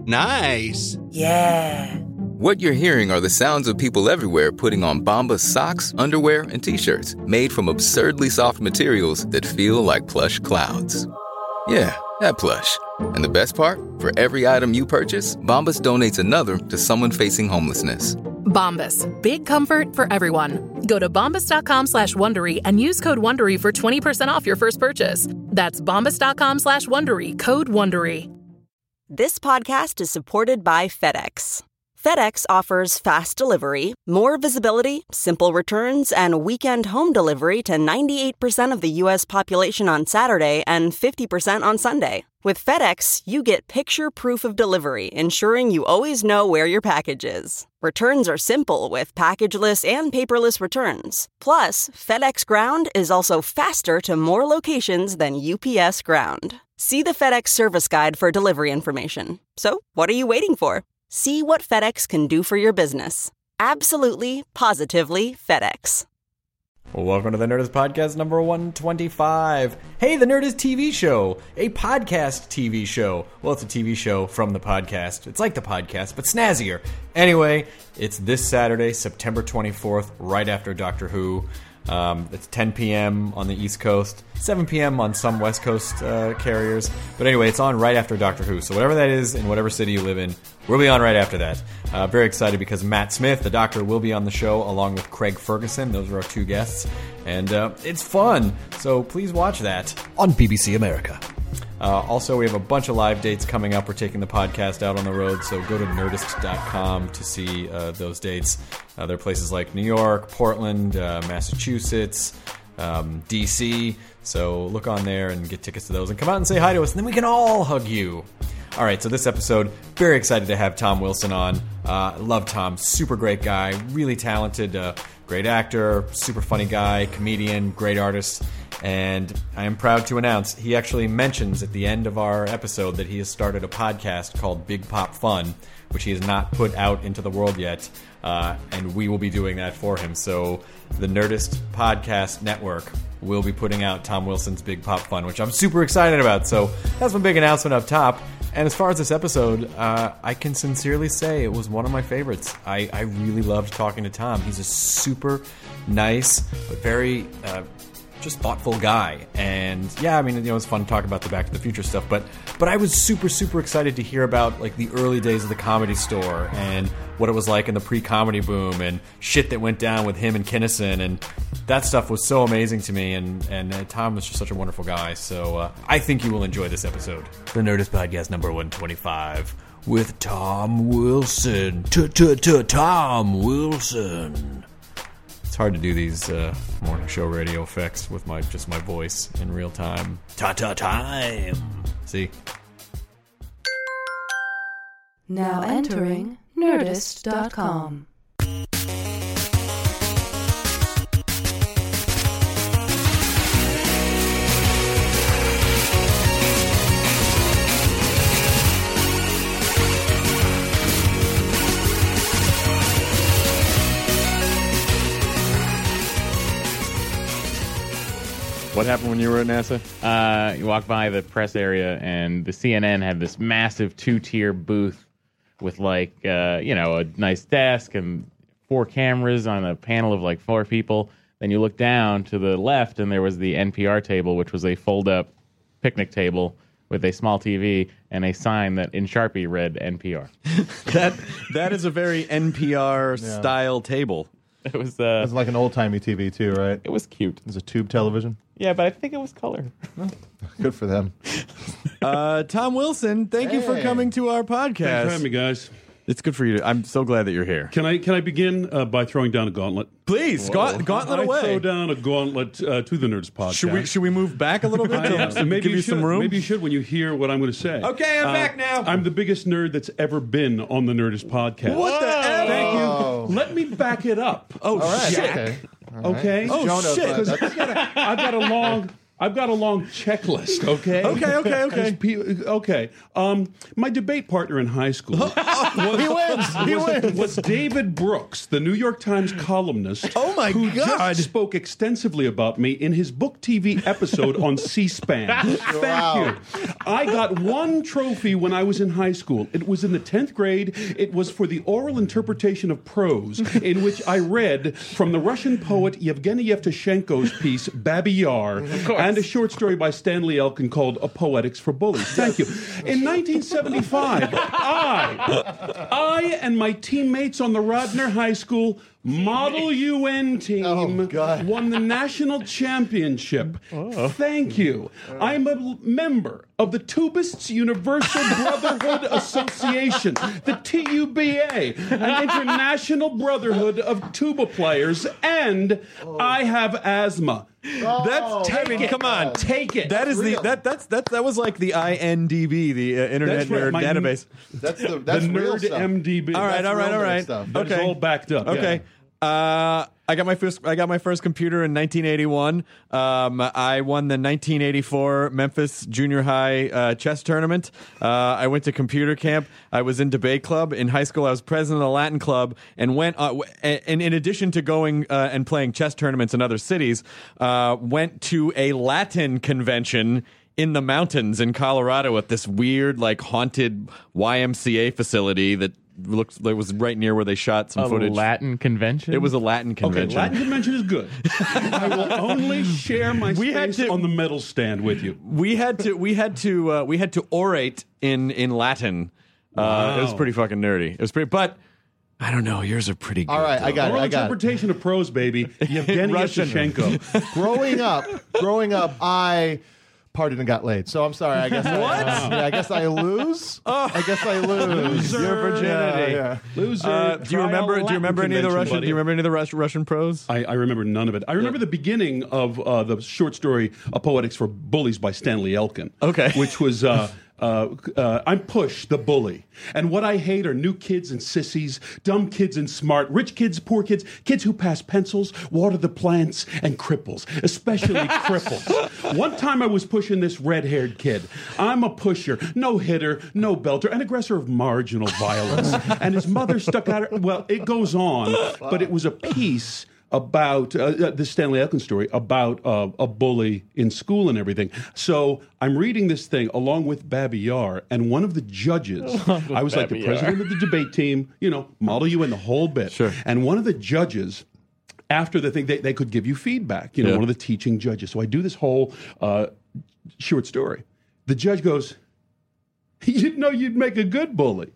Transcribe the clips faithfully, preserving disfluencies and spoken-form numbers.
Nice. Yeah. What you're hearing are the sounds of people everywhere putting on Bombas socks, underwear, and T-shirts made from absurdly soft materials that feel like plush clouds. Yeah, that plush. And the best part? For every item you purchase, Bombas donates another to someone facing homelessness. Bombas. Big comfort for everyone. Go to bombas.com slash Wondery and use code Wondery for twenty percent off your first purchase. That's bombas.com slash Wondery. Code Wondery. This podcast is supported by FedEx. FedEx offers fast delivery, more visibility, simple returns, and weekend home delivery to ninety-eight percent of the U S population on Saturday and fifty percent on Sunday. With FedEx, you get picture proof of delivery, ensuring you always know where your package is. Returns are simple with packageless and paperless returns. Plus, FedEx Ground is also faster to more locations than U P S Ground. See the FedEx service guide for delivery information. So, what are you waiting for? See what FedEx can do for your business. Absolutely, positively FedEx. Well, welcome to the Nerdist Podcast number one twenty-five. Hey, the Nerdist T V show, a podcast T V show. Well, it's a T V show from the podcast. It's like the podcast, but snazzier. Anyway, it's this Saturday, September twenty-fourth, right after Doctor Who. Um, it's ten p.m. on the East Coast, seven p.m. on some West Coast uh, carriers. But anyway, it's on right after Doctor Who. So whatever that is, in whatever city you live in, we'll be on right after that. Uh, very excited because Matt Smith, the Doctor, will be on the show along with Craig Ferguson. Those are our two guests. And uh, it's fun. So please watch that on B B C America. Uh, also, we have a bunch of live dates coming up. We're taking the podcast out on the road, so go to nerdist dot com to see uh, those dates. Uh, there are places like New York, Portland, uh, Massachusetts, um, D C So look on there and get tickets to those and come out and say hi to us, and then we can all hug you. All right, so this episode, very excited to have Tom Wilson on. Uh, love Tom, super great guy, really talented, uh, great actor, super funny guy, comedian, great artist. And I am proud to announce he actually mentions at the end of our episode that he has started a podcast called Big Pop Fun, which he has not put out into the world yet. Uh, and we will be doing that for him. So the Nerdist Podcast Network will be putting out Tom Wilson's Big Pop Fun, which I'm super excited about. So that's my big announcement up top. And as far as this episode, uh, I can sincerely say it was one of my favorites. I, I really loved talking to Tom. He's a super nice, but very... Uh, just thoughtful guy. And yeah, I mean, you know, it's fun to talk about the Back to the Future stuff, but but I was super, super excited to hear about like the early days of the Comedy Store and what it was like in the pre-comedy boom and shit that went down with him and Kinison, and that stuff was so amazing to me, and, and uh, Tom was just such a wonderful guy, so uh, I think you will enjoy this episode. The Nerdist Podcast number one twenty-five with Tom Wilson. Tom Wilson. It's hard to do these uh, morning show radio effects with my just my voice in real time. Ta-ta time. See? Now entering nerdist dot com. What happened when you were at NASA? Uh, you walk by the press area, and the C N N had this massive two-tier booth with, like, uh, you know, a nice desk and four cameras on a panel of, like, four people. Then you look down to the left, and there was the N P R table, which was a fold-up picnic table with a small T V and a sign that in Sharpie read N P R. that That is a very N P R-style yeah. table. It was, uh, it was like an old-timey T V, too, right? It was cute. It was a tube television? Yeah, but I think it was color. Well, good for them. uh, Tom Wilson, thank hey. you for coming to our podcast. Thanks for having me, guys. It's good for you. To, I'm so glad that you're here. Can I can I begin uh, by throwing down a gauntlet? Please, ga- gauntlet I away. throw down a gauntlet uh, to the Nerdist Podcast. Should we should we move back a little bit? I, uh, maybe give you, you some room. Maybe you should when you hear what I'm going to say. Okay, I'm uh, back now. I'm the biggest nerd that's ever been on the Nerdist Podcast. What the F? Thank you. Let me back it up. Oh, All right. shit. Okay. All right. Okay. Oh, Jonah, shit. I've got, a, I've got a long, I've got a long checklist, okay? Okay, okay, okay. As pe- Okay. Um, my debate partner in high school was, He wins. He was, wins. was David Brooks, the New York Times columnist. Oh, my who God. just spoke extensively about me in his book T V episode on C-SPAN. Thank Wow. you. I got one trophy when I was in high school. It was in the tenth grade. It was for the oral interpretation of prose, in which I read from the Russian poet Yevgeny Yevtushenko's piece, Babi Yar, and a short story by Stanley Elkin called A Poetics for Bullies. Thank you. In nineteen seventy-five, I, I and my teammates on the Radnor High School Model U N team Oh, God. won the national championship. Thank you. I'm a l- member of the Tubists Universal Brotherhood Association, the T U B A, an international brotherhood of tuba players, and I have asthma. That's I mean, come on. Take it. That is the that that's that that was like the I N D B, the uh, Internet That's right, Nerd my- Database. That's the the that's real Nerd stuff. M D B. All right, That's all right, real all nerd right. stuff. That's Okay. all backed up. Okay. Uh, I got my first. I got my first computer in nineteen eighty-one. Um, I won the nineteen eighty-four Memphis Junior High uh, chess tournament. Uh, I went to computer camp. I was in debate club in high school. I was president of the Latin club, and went. Uh, w- and in addition to going uh, and playing chess tournaments in other cities, uh, went to a Latin convention in the mountains in Colorado at this weird, like, haunted Y M C A facility that looks that was right near where they shot some A footage. Latin convention? It was a Latin Okay, convention. Latin convention is good. I will only share my We had space to- on the medal stand with you. we had to we had to uh, we had to orate in in Latin. Uh, it was Wow. pretty fucking nerdy. It was pretty, but I don't know. Yours are pretty good. All right, I got it. Oral I got it. interpretation of prose, baby. Yevgeny Russian. Yevtushenko. growing up, growing up, I partied and got laid. So I'm sorry. I guess What? I, yeah, I guess I lose. I guess I lose. Your virginity. Yeah, yeah. Loser. Uh, do you Try remember? a Do you Latin remember any of the convention, Russian? buddy. Do you remember any of the Rus- Russian prose? I, I remember none of it. I remember the beginning of uh, the short story "A Poetics for Bullies" by Stanley Elkin. Okay. Which was uh, uh, uh, I'm Push the bully, and what I hate are new kids and sissies, dumb kids and smart, rich kids, poor kids, kids who pass pencils, water the plants, and cripples, especially cripples. One time I was pushing this red-haired kid. I'm a pusher, no hitter, no belter, an aggressor of marginal violence, and his mother stuck out. Her, well, it goes on, but it was a piece about uh, uh, the Stanley Elkin story about uh, a bully in school and everything. So I'm reading this thing along with Babi Yar, and one of the judges, I was like the Babi president of the debate team, you know, model you in the whole bit. Sure. And one of the judges, after the thing, they, they could give you feedback, you know, Yeah. one of the teaching judges. So I do this whole uh, short story. The judge goes, "You didn't know you'd make a good bully."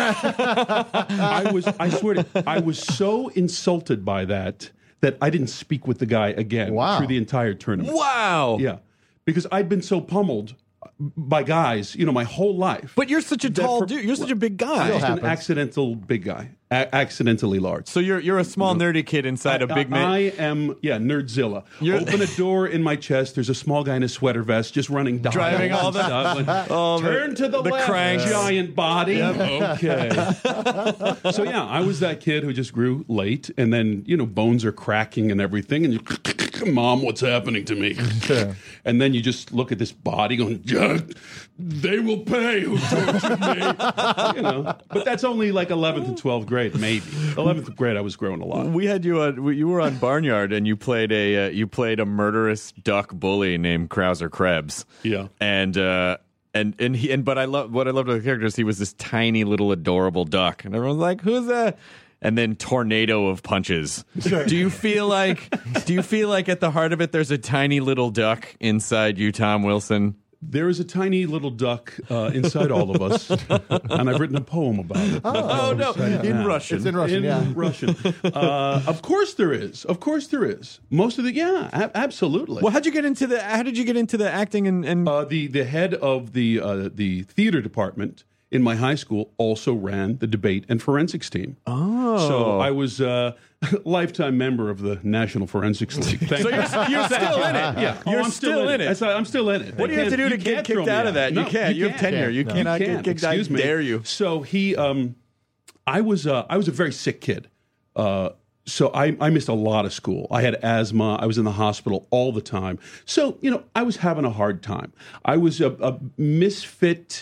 I was, I swear to you, I was so insulted by that that I didn't speak with the guy again Wow. through the entire tournament. Wow. Yeah, because I'd been so pummeled by guys, you know, my whole life. But you're such a That tall for- dude. You're such a big guy. Just an happens. accidental big guy, a- accidentally large. So you're you're a small nerdy kid inside a big I, man. I am, yeah, Nerdzilla. You're- Open a door in my chest. There's a small guy in a sweater vest just running, dials Driving all and the- stuff. And all the- turn to the, the left, cranks. giant body. Okay. So yeah, I was that kid who just grew late, and then you know bones are cracking and everything, and you, Mom, what's happening to me? And then you just look at this body going, yeah, they will pay who tortured me. You know, but that's only like eleventh and twelfth grade, maybe. eleventh grade, I was growing a lot. We had you on. You were on Barnyard, and you played a uh, you played a murderous duck bully named Krauser Krebs. Yeah. and uh, and and he and but I love what I loved about the character is he was this tiny little adorable duck, and everyone's like, "Who's that?" And then tornado of punches. Do you feel like? Do you feel like at the heart of it, there's a tiny little duck inside you, Tom Wilson? There is a tiny little duck uh, inside all of us, and I've written a poem about it. Oh no, in Russian. It's in Russian. In yeah. Russian. Uh, of course there is. Of course there is. Most of the, yeah, a- absolutely. Well, how'd you get into the? How did you get into the acting and? and Uh, the the head of the uh, the theater department in my high school also ran the debate and forensics team. oh, So I was a lifetime member of the National Forensics League. Thank So you. you're, you're still in it. Yeah, You're Oh, I'm still in it. That's- I'm still in it. What do They you have to can't- do to get can't throw kicked me out of that? You No, can't. You have tenure. You No, cannot get can't. kicked out. Excuse me. Dare you? So he, um, I was, uh, I was a very sick kid. Uh, so I, I missed a lot of school. I had asthma. I was in the hospital all the time. So, you know, I was having a hard time. I was a, a misfit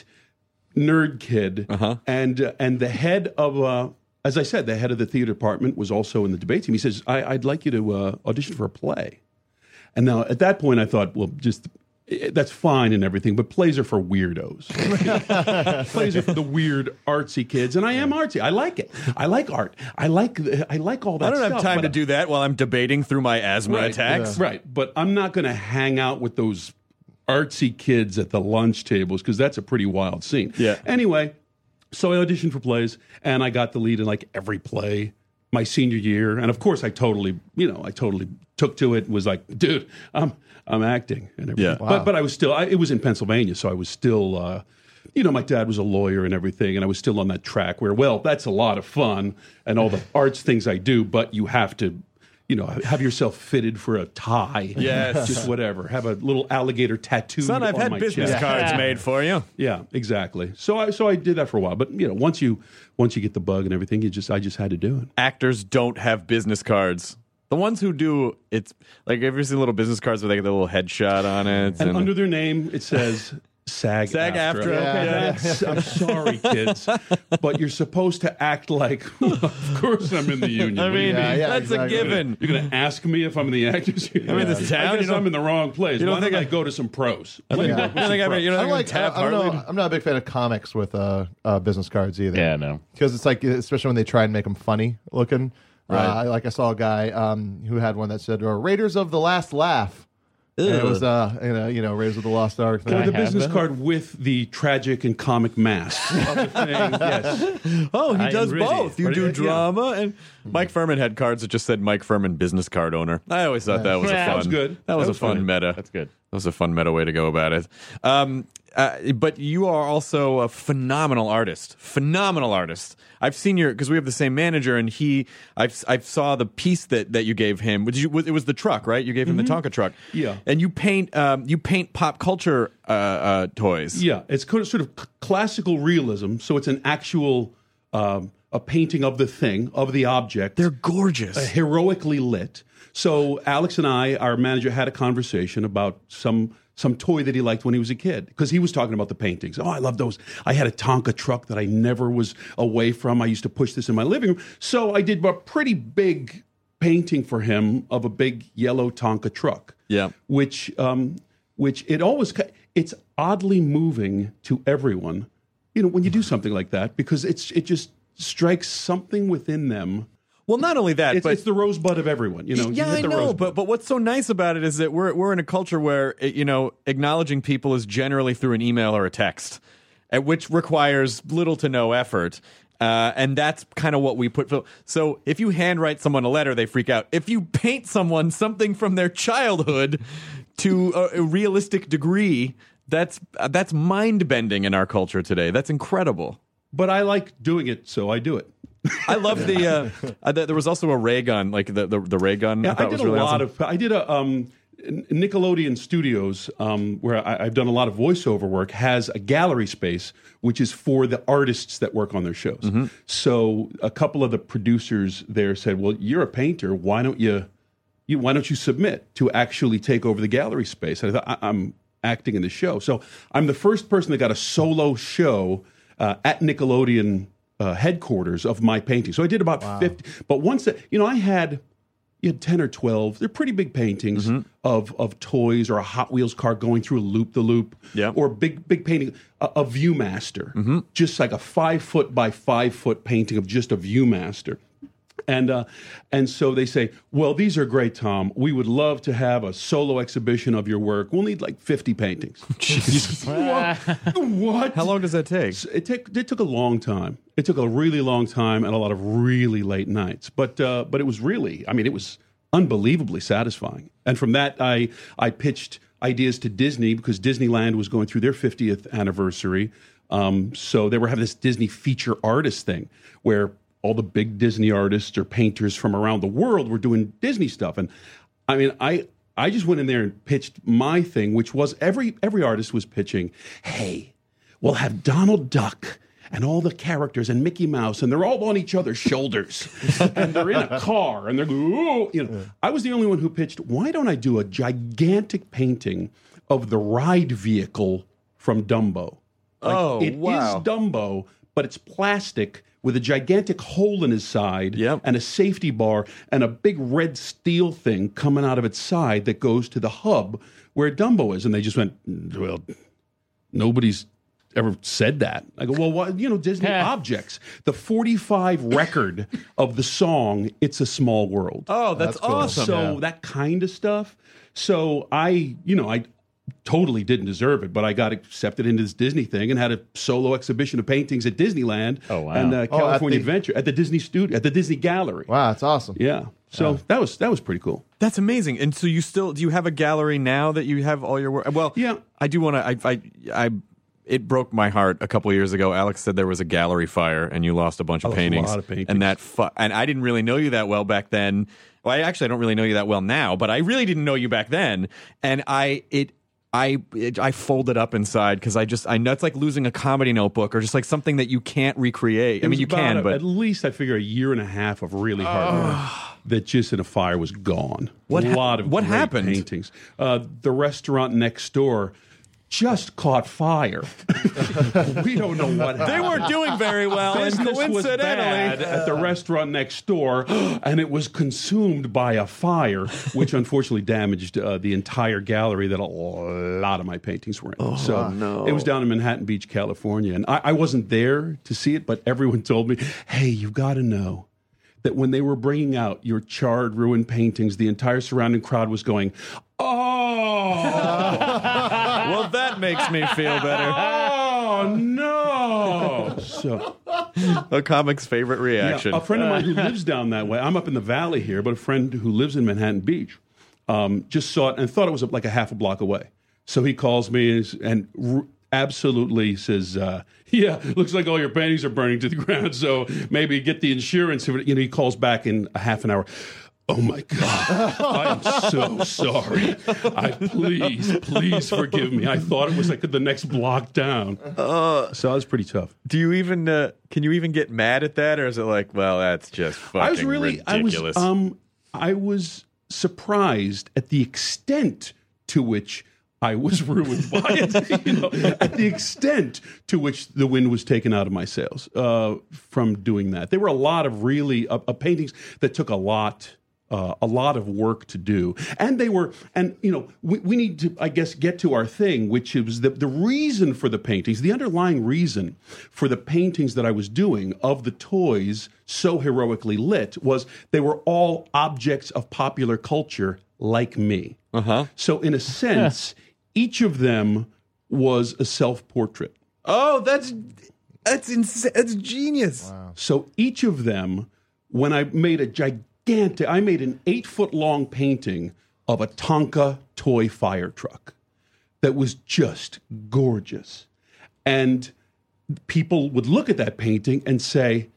nerd kid. Uh-huh. And uh, and the head of, uh, as I said, the head of the theater department was also in the debate team. He says, I, I'd like you to uh, audition for a play. And now at that point I thought, well, just... that's fine and everything, but plays are for weirdos. Plays are for the weird, artsy kids, and I am artsy. I like it. I like art. I like I like all that I don't stuff. have time to but- do that while I'm debating through my asthma right, attacks. Right, but I'm not going to hang out with those artsy kids at the lunch tables because that's a pretty wild scene. Yeah. Anyway, so I auditioned for plays, and I got the lead in like every play my senior year, and of course I totally, you know, I totally took to it and was like, dude, I'm I'm acting and everything. Yeah. But Wow. but I was still, I, it was in Pennsylvania, so I was still, uh, you know, my dad was a lawyer and everything, and I was still on that track where, well, that's a lot of fun and all the arts things I do, but you have to, you know, have yourself fitted for a tie. Yes. Just whatever. Have a little alligator tattoo. Son, I've on had my business chest. cards made for you. Yeah, exactly. So I so I did that for a while, but you know, once you once you get the bug and everything, you just I just had to do it. Actors don't have business cards. The ones who do, it's like, have you ever seen little business cards where they get the little headshot on it? And under their name, it says SAG SAG-AFTRA. Okay, Yeah. that's, I'm sorry, kids, but you're supposed to act like, of course I'm in the union. I What do you mean, Yeah, yeah, that's exactly. a given. You're going to ask me if I'm in the actors union? I mean, this town, I you guess don't- I'm in the wrong place. you don't Why think don't I I- go to some pros? I think, Let me I go to think some I mean, you know, I like like. I, Tab I don't know. Hartley. I'm not a big fan of comics with uh, uh, business cards either. Yeah, no. because it's like, especially when they try and make them funny looking. Right. Uh, I, like I saw a guy um, who had one that said uh, "Raiders of the Last Laugh." And it was, uh, you know, you know, Raiders of the Lost Ark. Thing. Or the have business that? card with the tragic and comic mask. of the thing. Yes. Oh, he I does really- both. You But do it- yeah. drama, and Mike Furman had cards that just said Mike Furman business card owner. I always thought that was a Yeah. fun. That was good. That was That a was fun good. meta. That's good. That was a fun meta way to go about it. Um, uh, but you are also a phenomenal artist. Phenomenal artist. I've seen your, because we have the same manager, and he, I've I saw the piece that, that you gave him. Did you, it was the truck, right? You gave him the Tonka truck. Yeah. And you paint um, you paint pop culture uh, uh, toys. Yeah, it's kind of sort of c- classical realism. So it's an actual um, a painting of the thing, of the object. They're gorgeous. uh, heroically lit. So Alex and I, our manager, had a conversation about some some toy that he liked when he was a kid, because he was talking about the paintings. Oh, I love those. I had a Tonka truck that I never was away from. I used to push this in my living room. So I did a pretty big painting for him of a big yellow Tonka truck. Yeah. Which um, which it always ca- it's oddly moving to everyone, you know, when you do something like that, because it's it just strikes something within them. Well, not only that, It's, but it's the rosebud of everyone, you know. yeah, you I hit the know, rosebud. but but what's so nice about it is that we're we're in a culture where it, you know, acknowledging people is generally through an email or a text, at which requires little to no effort. Uh, and that's kind of what we put. So if you handwrite someone a letter, they freak out. If you paint someone something from their childhood to a, a realistic degree, that's uh, that's mind bending in our culture today. That's incredible. But I like doing it, so I do it. I love the. Uh, uh, there was also a ray gun, like the the, the ray gun. Yeah, I, I, thought did was really a lot awesome. of. I did a um, Nickelodeon Studios, um, where I, I've done a lot of voiceover work, has a gallery space which is for the artists that work on their shows. Mm-hmm. So a couple of the producers there said, "Well, you're a painter. Why don't you, you why don't you submit to actually take over the gallery space?" And I thought, I, I'm acting in the show, so I'm the first person that got a solo show uh, at Nickelodeon uh, headquarters of my painting. So I did about fifty. But once that, you know, I had. You had ten or twelve. They're pretty big paintings Mm-hmm. of of toys or a Hot Wheels car going through a loop the loop. Yeah. Or big big painting, a, a Viewmaster, Mm-hmm. just like a five foot by five foot painting of just a Viewmaster. And uh, and so they say, well, these are great, Tom. We would love to have a solo exhibition of your work. We'll need like fifty paintings. what? What? How long does that take? It, take, it took a long time. It took a really long time and a lot of really late nights. But uh, but it was really, I mean, it was unbelievably satisfying. And from that, I I pitched ideas to Disney because Disneyland was going through their fiftieth anniversary. Um, so they were having this Disney feature artist thing where all the big Disney artists or painters from around the world were doing Disney stuff. And I mean, I I just went in there and pitched my thing, which was every every artist was pitching, hey, we'll have Donald Duck and all the characters and Mickey Mouse, and they're all on each other's shoulders, and they're in a car, and they're going, oh, you know. I was the only one who pitched, why don't I do a gigantic painting of the ride vehicle from Dumbo? Like, oh, it wow. is Dumbo, but it's plastic with a gigantic hole in his side yep. and a safety bar and a big red steel thing coming out of its side that goes to the hub where Dumbo is. And they just went, well, nobody's ever said that. I go, well, what, you know, Disney objects. The forty-five record of the song, It's a Small World. Oh, that's, That's cool. awesome. So Yeah. that kind of stuff. So I, you know, I totally didn't deserve it, but I got accepted into this Disney thing and had a solo exhibition of paintings at Disneyland Oh, wow. and uh, Oh, at California the- Adventure at the Disney studio, at the Disney Gallery. Wow, that's awesome. Yeah. So that was that was pretty cool. That's amazing. And so you still do you have a gallery now that you have all your work? Well, Yeah. I do want to. I, I, I, it broke my heart a couple of years ago. Alex said there was a gallery fire and you lost a bunch of lost a paintings. lot of paintings. And that, fu- and I didn't really know you that well back then. Well, I actually I don't really know you that well now, but I really didn't know you back then. And I, it. I it, I folded up inside because I just I know it's like losing a comedy notebook or just like something that you can't recreate. I It mean, was you about can, a- but at least I figure a year and a half of really hard work that just in a fire was gone. What a hap- lot of what great happened? paintings. Uh, the restaurant next door just caught fire. We don't know what happened. they weren't doing very well. And Business was bad coincidentally, at the restaurant next door, and it was consumed by a fire, which unfortunately damaged uh, the entire gallery that a lot of my paintings were in. Oh, so no. it was down in Manhattan Beach, California, and I, I wasn't there to see it, but everyone told me, "Hey, you've got to know that when they were bringing out your charred, ruined paintings, the entire surrounding crowd was going, oh." well, that makes me feel better. Oh no! So A comic's favorite reaction. yeah, a friend of mine who lives down that way. I'm up in the valley here, but a friend who lives in Manhattan Beach um, just saw it and thought it was like a half a block away. So he calls me and, and r- absolutely says, uh, "Yeah, looks like all your paintings are burning to the ground. So maybe get the insurance." You know, he calls back in a half an hour. Oh my God! I'm so sorry. I please, please forgive me. I thought it was like the next block down. Uh, so that was pretty tough. Do you even uh, can you even get mad at that, or is it like, well, that's just fucking I was really, ridiculous? I was, um, I was surprised at the extent to which I was ruined by it. You know, at the extent to which the wind was taken out of my sails uh, from doing that. There were a lot of really uh, uh, paintings that took a lot. Uh, a lot of work to do. And they were, and you know, we, we need to, I guess, get to our thing, which is the, the reason for the paintings, the underlying reason for the paintings that I was doing of the toys so heroically lit was they were all objects of popular culture like me. Uh-huh. So in a sense, each of them was a self-portrait. Oh, that's that's ins- that's genius. So each of them, when I made a gigantic, I made an eight-foot-long painting of a Tonka toy fire truck that was just gorgeous. And people would look at that painting and say,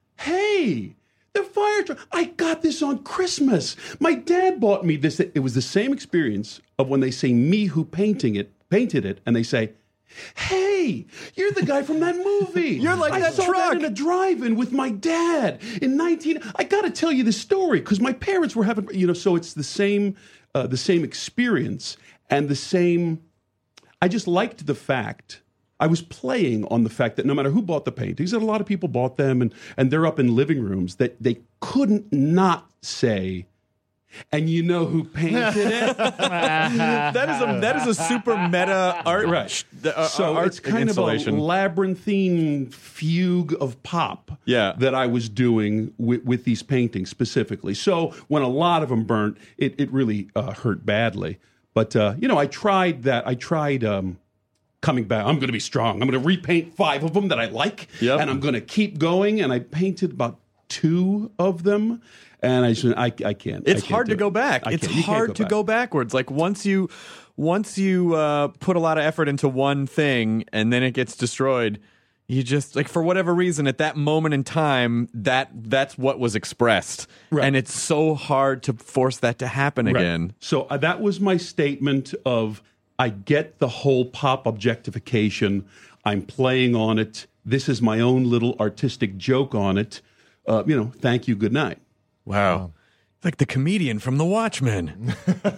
"Hey, the fire truck, I got this on Christmas. My dad bought me this." It was the same experience of when they say me who painting it, painted it, and they say, "Hey, you're the guy from that movie. You're like I that saw truck." that in a drive-in with my dad in nineteen. I got to tell you this story because my parents were having, you know. So it's the same, uh, the same experience and the same. I just liked the fact. I was playing on the fact that no matter who bought the paintings, and a lot of people bought them, and and they're up in living rooms, that they couldn't not say, "And you know who painted it?" that is a that is a super meta art. Right. Uh, So art it's kind installation. of a labyrinthine fugue of pop Yeah. that I was doing with, with these paintings specifically. So when a lot of them burnt, it, it really uh, hurt badly. But, uh, you know, I tried that. I tried um, coming back. I'm going to be strong. I'm going to repaint five of them that I like. Yep. And I'm going to keep going. And I painted about two of them. And I just, I, I can't. I It's can't hard do to go it. back. I It's can't. You can't hard go to back. go backwards. Like once you once you uh, put a lot of effort into one thing and then it gets destroyed, you just like for whatever reason at that moment in time that that's what was expressed, Right. and it's so hard to force that to happen Right. again. So uh, that was my statement of I get the whole pop objectification. I'm playing on it. this is my own little artistic joke on it. Uh, you know, thank you, good night. Wow. It's like the comedian from The Watchmen.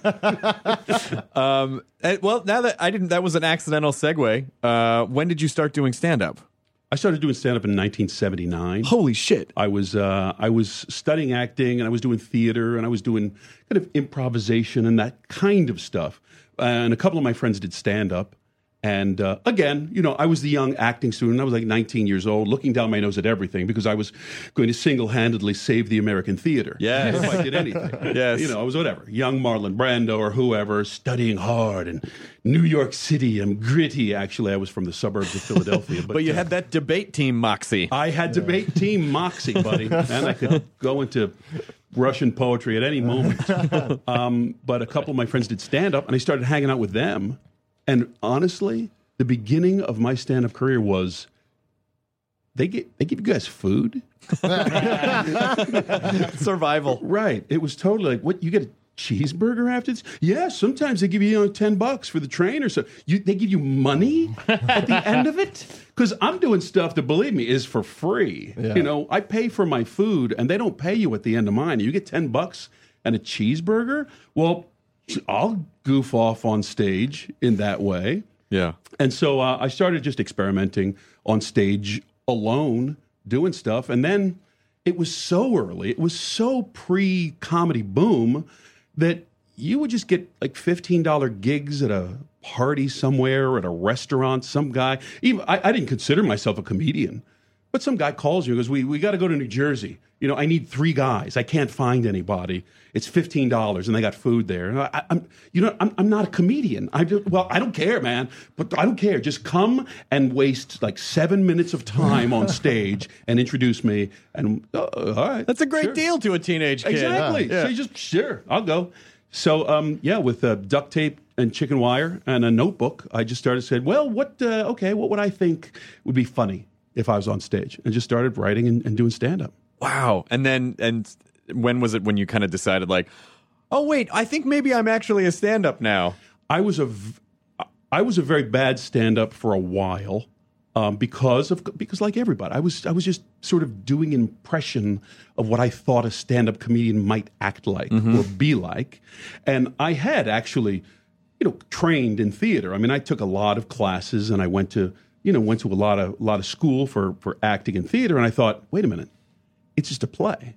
um, and- well, now that I didn't, that was an accidental segue. Uh, when did you start doing stand-up? I started doing stand-up in nineteen seventy-nine. Holy shit. I was uh, I was studying acting, and I was doing theater, and I was doing kind of improvisation and that kind of stuff. And a couple of my friends did stand-up. And uh, again, you know, I was the young acting student. I was like nineteen years old, looking down my nose at everything because I was going to single-handedly save the American theater. Yes. If I did anything. Yes. You know, I was whatever. Young Marlon Brando or whoever, studying hard. And New York City, I'm gritty. Actually, I was from the suburbs of Philadelphia. But, But you uh, had that debate team moxie. I had debate team moxie, buddy. And I could go into Russian poetry at any moment. Um, but a couple of my friends did stand-up, and I started hanging out with them. And honestly, the beginning of my stand-up career was they get they give you guys food. Survival. Right. It was totally like, what, you get a cheeseburger after this? Yeah, sometimes they give you, you know, ten bucks for the train or so. You, they give you money at the end of it? Because I'm doing stuff that, believe me, is for free. Yeah. You know, I pay for my food, and they don't pay you at the end of mine. You get ten bucks and a cheeseburger? Well, I'll goof off on stage in that way. Yeah. And so uh, I started just experimenting on stage alone, doing stuff. And then it was so early, it was so pre-comedy boom that you would just get like fifteen dollars gigs at a party somewhere or at a restaurant. Some guy, even I, I didn't consider myself a comedian, but some guy calls you and goes, we, we got to go to New Jersey. You know, I need three guys. I can't find anybody. It's fifteen dollars, and they got food there. And I, I'm, you know, I'm, I'm not a comedian. I do, well, I don't care, man. But I don't care. Just come and waste like seven minutes of time on stage and introduce me. And uh, all right, That's a great sure. deal to a teenage kid. Exactly. Yeah. So you just sure, I'll go. So um, yeah, with uh, duct tape and chicken wire and a notebook, I just started saying, well, what? Uh, okay, what would I think would be funny if I was on stage? And just started writing and, and doing stand up. Wow. And then, and when was it when you kind of decided, like, oh, wait, I think maybe I'm actually a stand-up now? I was a, v- I was a very bad stand-up for a while um, because of because like everybody, I was I was just sort of doing an impression of what I thought a stand-up comedian might act like Mm-hmm. or be like, and I had actually, you know, trained in theater. I mean, I took a lot of classes and I went to you know went to a lot of a lot of school for for acting and theater, and I thought, wait a minute. It's just a play.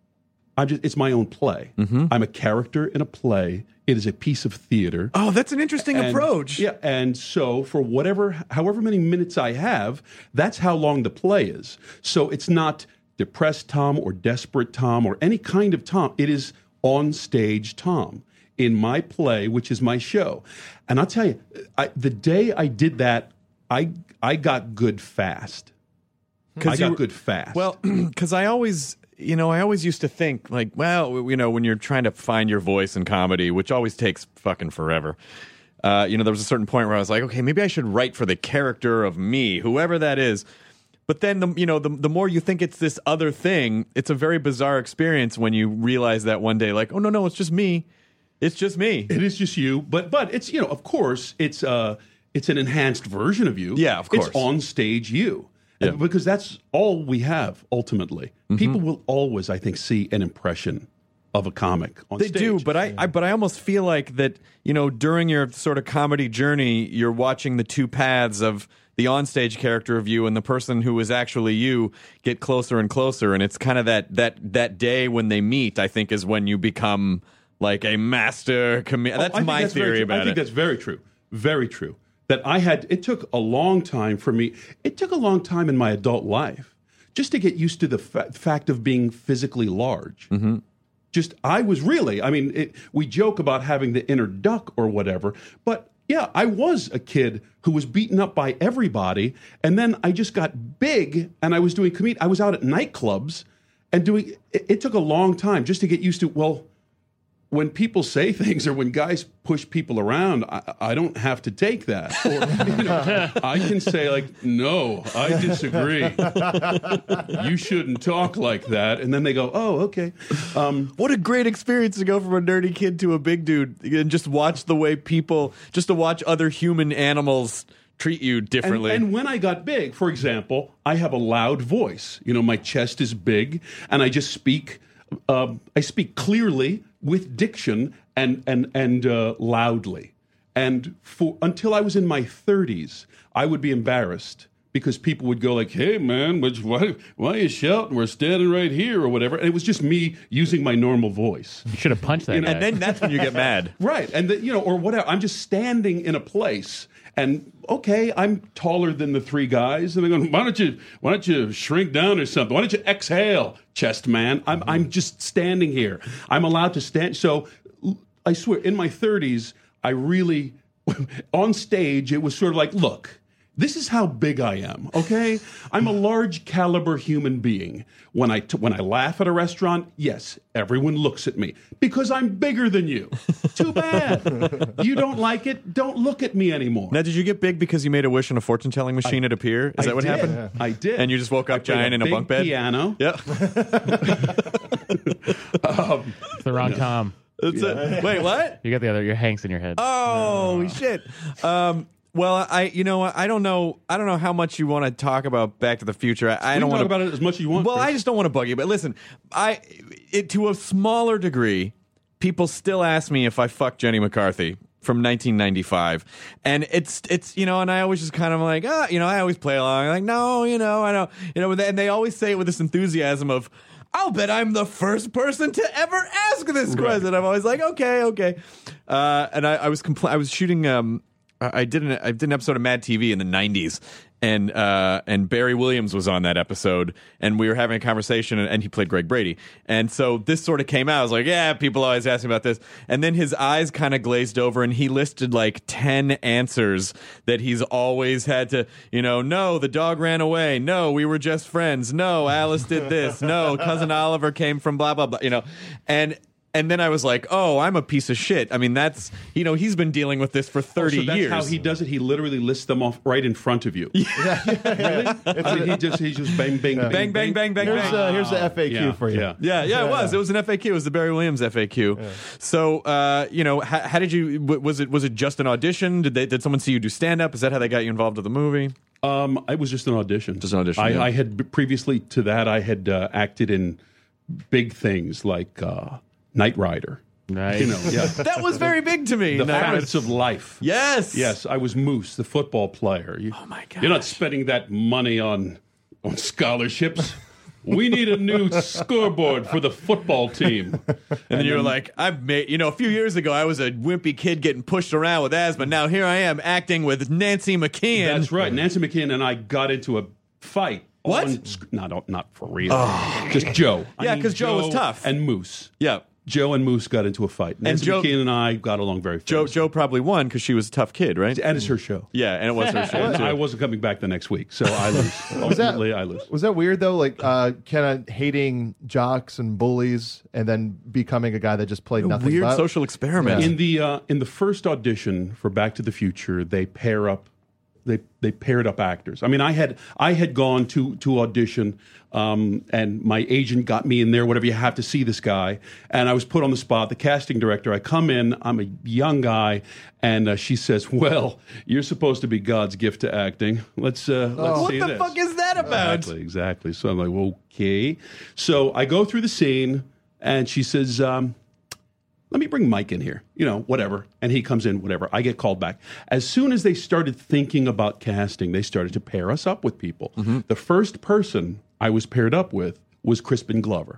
I'm just, it's my own play. Mm-hmm. I'm a character in a play. It is a piece of theater. Oh, that's an interesting And- approach. Yeah, and so for whatever, however many minutes I have, that's how long the play is. So it's not depressed Tom or desperate Tom or any kind of Tom. It is on stage Tom in my play, which is my show. And I'll tell you, I, the day I did that, I I got good fast. I got you- good fast. Well, because I always, you know, I always used to think, like, well, you know, when you're trying to find your voice in comedy, which always takes fucking forever, uh, you know, there was a certain point where I was like, okay, maybe I should write for the character of me, whoever that is. But then, the, you know, the, the more you think it's this other thing, it's a very bizarre experience when you realize that one day, like, oh, no, no, it's just me. It's just me. It is just you, but but it's you know of course it's uh it's an enhanced version of you. Yeah, of course. It's on stage you, Yeah. And because that's all we have ultimately. Mm-hmm. People will always, I think, see an impression of a comic on They stage. do, but I, I but I almost feel like that, you know, during your sort of comedy journey, you're watching the two paths of the onstage character of you and the person who is actually you get closer and closer, and it's kind of that that that day when they meet, I think, is when you become like a master comedian. Oh, That's I think my that's very theory true. about I think it. that's very true. Very true. That I had. It took a long time for me. It took a long time in my adult life just to get used to the fa- fact of being physically large. Mm-hmm. Just I was really. I mean, it, we joke about having the inner duck or whatever, but yeah, I was a kid who was beaten up by everybody, and then I just got big, and I was doing comedy. I was out at nightclubs and doing. It, it took a long time just to get used to. Well, when people say things or when guys push people around, I, I don't have to take that. Or, you know, I can say like, no, I disagree. You shouldn't talk like that. And then they go, oh, okay. Um, What a great experience to go from a nerdy kid to a big dude and just watch the way people, just to watch other human animals treat you differently. And, and when I got big, for example, I have a loud voice. You know, my chest is big, and I just speak. Uh, I speak clearly with diction and and and uh, loudly. And for until I was in my thirties, I would be embarrassed because people would go like, "Hey, man, which, why why are you shouting? We're standing right here," or whatever. And it was just me using my normal voice. You should have punched that You know, guy. and then that's when you get mad. Right, and the, you know, or whatever. I'm just standing in a place, and okay, I'm taller than the three guys, and they're going, "Why don't you, why don't you shrink down or something? Why don't you exhale, chest man?" I'm, I'm just standing here. I'm allowed to stand. So, I swear, in my thirties, I really, on stage, it was sort of like, look. This is how big I am, okay? I'm a large caliber human being. When I, t- when I laugh at a restaurant, yes, everyone looks at me because I'm bigger than you. Too bad. You don't like it, don't look at me anymore. Now, did you get big because you made a wish on a fortune-telling machine I, at a pier? Is I that what did. happened? Yeah. I did. And you just woke up I played giant a in a big bunk bed? piano. Yeah. um, It's the wrong Tom. That's it. Wait, what? You got the other. Your Hanks in your head. Oh, shit. Um... Well, I you know I don't know I don't know how much you want to talk about Back to the Future. I, I we don't can want talk about it as much as you want. Well, Chris. I just don't want to bug you. But listen, I it to a smaller degree, people still ask me if I fucked Jenny McCarthy from nineteen ninety-five, and it's it's you know, and I always just kind of like ah, you know, I always play along like no, you know, I don't, you know, and they always say it with this enthusiasm of. I'll bet I'm the first person to ever ask this question. I'm always like, okay, okay, uh, and I, I was compl- I was shooting. Um, I did an I did an episode of Mad T V in the nineties, and uh, and Barry Williams was on that episode, and we were having a conversation, and, and he played Greg Brady, and so this sort of came out. I was like, yeah, people always ask me about this, and then his eyes kind of glazed over, and he listed like ten answers that he's always had to, you know, no, the dog ran away, no, we were just friends, no, Alice did this, no, cousin Oliver came from blah blah blah, you know, and. And then I was like, oh, I'm a piece of shit. I mean, that's, you know, he's been dealing with this for thirty oh, so that's years. how he does it. He literally lists them off right in front of you. Yeah. Really? I mean, he just, he just bang, bang, bang, bang, bang, bang, bang, Here's, bang. uh, here's the F A Q Yeah, for you. yeah. Yeah, yeah, it was. It was an F A Q. It was the Barry Williams F A Q. Yeah. So, uh, you know, how, how did you? Was it was it just an audition? Did they? Did someone see you do stand up? Is that how they got you involved with the movie? Um, it was just an audition. Just an audition, I, yeah. I had previously to that. I had uh, acted in big things like uh, Knight Rider. Nice. You know, yeah. That was very big to me. The No, Facts of Life. Yes. Yes, I was Moose, the football player. You, Oh, my You're not gosh. spending that money on on scholarships. We need a new scoreboard for the football team. And then you were like, I've made, you know, a few years ago, I was a wimpy kid getting pushed around with asthma. Now here I am acting with Nancy McKeon. That's right. Nancy McKeon and I got into a fight. What? On, sc- not, not for real. Just Joe. I Yeah, mean, 'cause Joe was tough. And Moose. Yeah. Joe and Moose got into a fight. Nancy Joe- McKeon and I got along very Joe famously. Joe probably won because she was a tough kid, right? And it's her show. Yeah, and it was her show. And too. I wasn't coming back the next week, so I lose. Was that, Ultimately, I lose. was that weird though? Like, uh, kind of hating jocks and bullies, and then becoming a guy that just played A nothing. weird but- social experiment. Yeah. In the uh, in the first audition for Back to the Future, they pair up. They they paired up actors. I mean, I had I had gone to to audition, um, and my agent got me in there. Whatever, you have to see this guy, and I was put on the spot. The casting director. I come in. I'm a young guy, and uh, she says, "Well, you're supposed to be God's gift to acting. Let's uh, let's What see the this." fuck is that about? Exactly, exactly. So I'm like, okay. So I go through the scene, and she says, um, let me bring Mike in here, you know, whatever. And he comes in, whatever. I get called back. As soon as they started thinking about casting, they started to pair us up with people. Mm-hmm. The first person I was paired up with was Crispin Glover.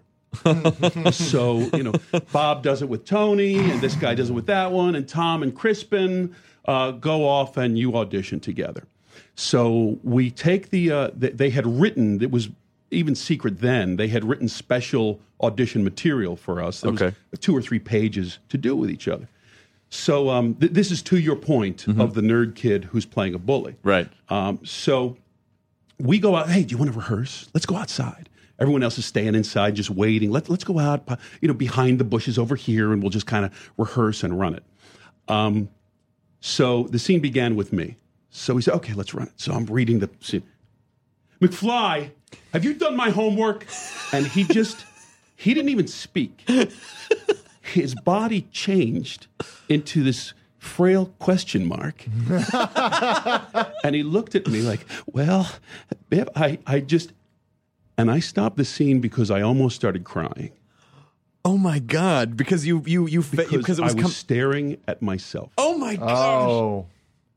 So, you know, Bob does it with Tony, and this guy does it with that one, and Tom and Crispin uh, go off and you audition together. So we take the, uh, th- they had written, it was even secret then, they had written special audition material for us. There Okay. was two or three pages to do with each other. So um, th- this is to your point of the nerd kid who's playing a bully. Right. Um, so we go out, hey, do you want to rehearse? Let's go outside. Everyone else is staying inside, just waiting. Let, let's go out, you know, behind the bushes over here, and we'll just kind of rehearse and run it. Um, so the scene began with me. So he said, okay, let's run it. So I'm reading the scene. McFly, have you done my homework? And he just, he didn't even speak. His body changed into this frail question mark. And he looked at me like, well, Biff, I, I just, and I stopped the scene because I almost started crying. Oh my God! Because you you you Because, because it was, I was com- staring at myself. oh my gosh! Oh,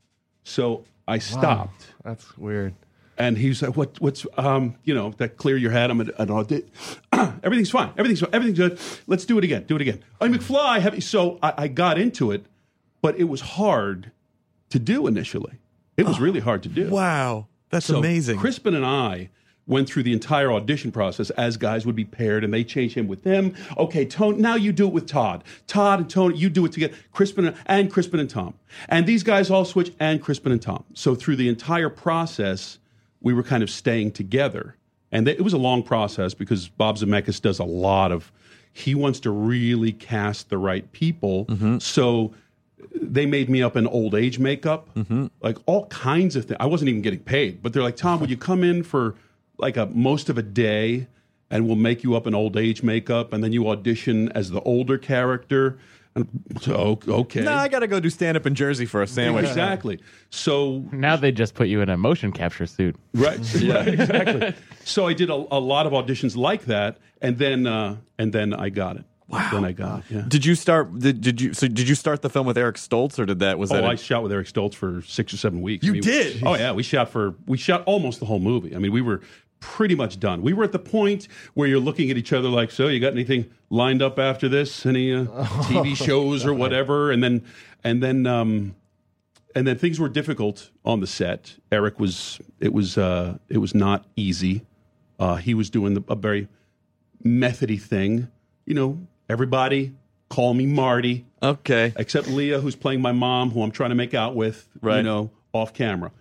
So I stopped. that's weird. And he's like, "What? What's um? You know, that clear your head. I'm an, an audit. Everything's fine. Everything's everything's good. Let's do it again. Do it again. I McFly. Have, so I, I got into it, but it was hard to do initially. It was really hard to do. Wow, that's So amazing. Crispin and I went through the entire audition process as guys would be paired, and they change him with them. Okay, Tony, now you do it with Todd. Todd and Tony, you do it together. Crispin and, and Crispin and Tom. And these guys all switch, and Crispin and Tom. So through the entire process, we were kind of staying together. And they, it was a long process because Bob Zemeckis does a lot of, he wants to really cast the right people. Mm-hmm. So they made me up in old age makeup, Mm-hmm. like all kinds of things. I wasn't even getting paid, but they're like, Tom, would you come in for like a most of a day, and we'll make you up in old age makeup, and then you audition as the older character. And so, okay, No, I got to go do stand up in Jersey for a sandwich. exactly. So Now they just put you in a motion capture suit. right, right, exactly. So I did a, a lot of auditions like that, and then uh, and then I got it. Wow. Then I got it. Yeah. Did you start? Did, did you? So did you start the film with Eric Stoltz, or did that was Oh, that? I a- shot with Eric Stoltz for six or seven weeks. You I mean, did? Oh yeah, we shot for we shot almost the whole movie. I mean, we were pretty much done. We were at the point where you're looking at each other like, so you got anything lined up after this? Any uh, T V shows or whatever? And then and then um, and then things were difficult on the set. Eric was it was uh, it was not easy. Uh, he was doing the, a very methody thing. You know, everybody call me Marty. okay. Except Leah, who's playing my mom, who I'm trying to make out with, you Right. know, off camera.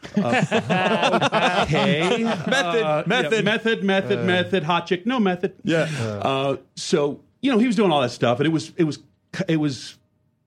Uh, okay. Method, Uh, method. yeah, method, method, method, hot chick, no method. Yeah. Uh, so, you know, he was doing all that stuff, and it was, it was, it was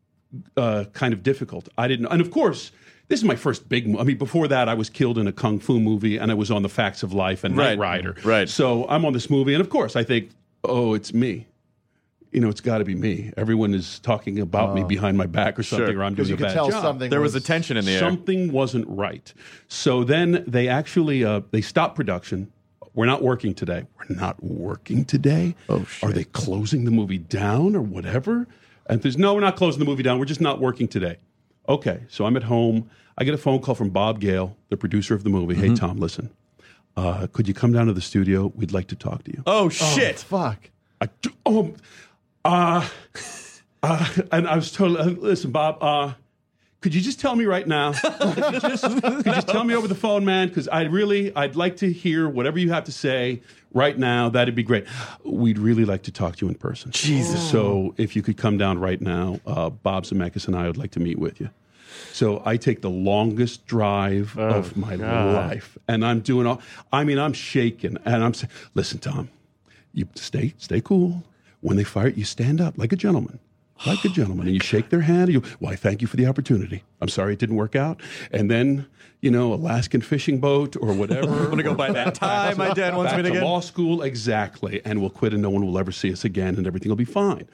uh, kind of difficult. I didn't, and of course, this is my first big movie. I mean, before that, I was killed in a kung fu movie, and I was on The Facts of Life and Right. Knight Rider. Right. So I'm on this movie, and of course, I think, oh, it's me. You know, it's got to be me. Everyone is talking about me behind my back or something, Sure. or I'm Because doing you a could bad tell job. something. There was a tension in the air. Something wasn't right. So then they actually uh, they stopped production. We're not working today. We're not working today. Oh, shit. Are they closing the movie down or whatever? And there's no, we're not closing the movie down. We're just not working today. Okay, so I'm at home. I get a phone call from Bob Gale, the producer of the movie. Mm-hmm. Hey, Tom, listen. Uh, could you come down to the studio? We'd like to talk to you. Oh shit! Fuck. I, oh, uh, uh, and I was totally, uh, listen, Bob, uh, could you just tell me right now? Could you just, could you just tell me over the phone, man? Because I really, I'd like to hear whatever you have to say right now. That'd be great. We'd really like to talk to you in person. Jesus. So if you could come down right now, uh, Bob Zemeckis and I would like to meet with you. So I take the longest drive of my life, and I'm doing all, I mean, I'm shaking, and I'm saying, listen, Tom, you stay, stay cool. When they fire you, stand up like a gentleman, like a gentleman, and you shake their hand. And you, why, thank you for the opportunity. I'm sorry it didn't work out. And then, you know, Alaskan fishing boat or whatever. I'm gonna go buy that tie my dad wants Back me to to get. law school, exactly. And we'll quit, and no one will ever see us again, and everything will be fine.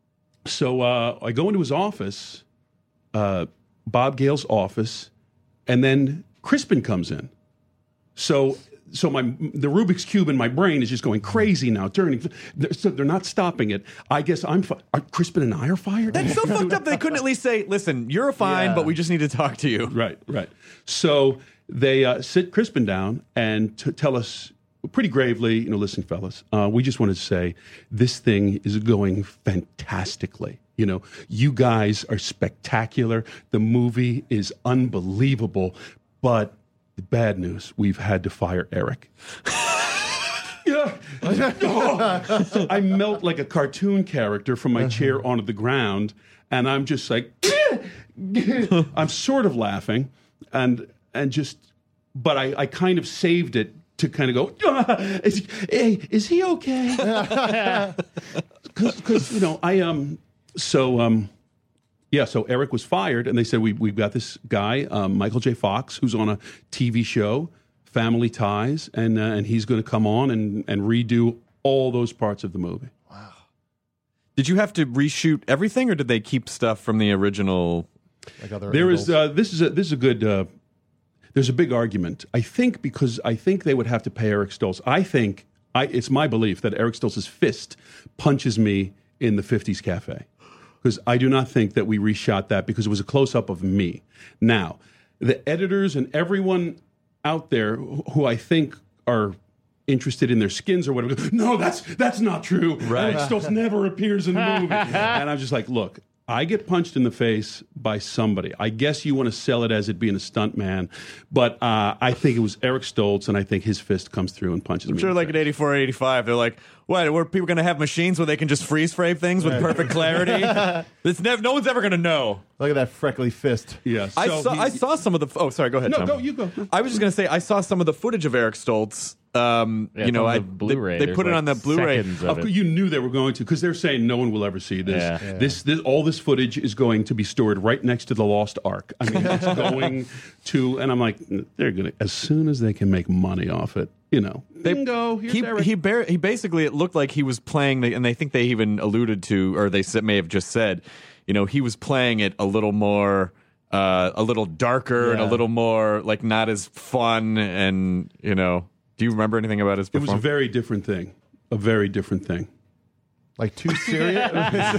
So uh, I go into his office, uh, Bob Gale's office, and then Crispin comes in. So. So my the Rubik's Cube in my brain is just going crazy now, turning. They're, so they're not stopping it. I guess I'm. Fi- are Crispin and I are fired. That's so fucked up. They couldn't at least say, "Listen, you're fine, Yeah. but we just need to talk to you." Right, right. So they uh, sit Crispin down and t- tell us pretty gravely, you know, listen, fellas, uh, we just wanted to say this thing is going fantastically. You know, you guys are spectacular. The movie is unbelievable, but the bad news, we've had to fire Eric. Yeah. Oh. I melt like a cartoon character from my chair onto the ground, and I'm just like, I'm sort of laughing, and and just, but I, I kind of saved it to kind of go, ah, is, hey, is he okay? Because you know, I um, so um. Yeah, so Eric was fired, and they said, we, we've got this guy, um, Michael J. Fox, who's on a T V show, Family Ties, and uh, and he's going to come on and, and redo all those parts of the movie. Did you have to reshoot everything, or did they keep stuff from the original? like other. There angles? is uh, this is a this is a good. Uh, there's a big argument. I think because I think they would have to pay Eric Stoltz. I think I, it's my belief that Eric Stoltz's fist punches me in the fifties Cafe, because I do not think that we reshot that because it was a close up of me. Now, the editors and everyone out there who I think are interested in their skins or whatever, no, that's that's not true. Right. Eric Stoltz never appears in the movie, and I'm just like, look. I get punched in the face by somebody. I guess you want to sell it as it being a stunt man, but uh, I think it was Eric Stoltz, and I think his fist comes through and punches I'm me. sure in the like in face. eighty-four, eighty-five, they're like, what, were people going to have machines where they can just freeze frame things with perfect clarity? It's nev- no one's ever going to know. Look at that freckly fist. Yeah, I so saw he- I saw some of the. Oh, sorry. Go ahead. No, Tom. go, you go. I was just going to say I saw some of the footage of Eric Stoltz. Um, Yeah, you know, it's on I the Blu-ray. They, they There's put it like on the Blu-ray. seconds of Of course, it. you knew they were going to, because they're saying no one will ever see this. Yeah. Yeah. This, this, all this footage is going to be stored right next to the Lost Ark. I mean, it's going to, and I'm like, they're gonna as soon as they can make money off it, you know. They- Bingo. Here's he Eric. he, bar- he basically it looked like he was playing the, and they think they even alluded to, or they said, may have just said, you know, he was playing it a little more, uh, a little darker and a Yeah. little more like not as fun, and you know. Do you remember anything about his It was performance? a very different thing. A very different thing. Like too serious.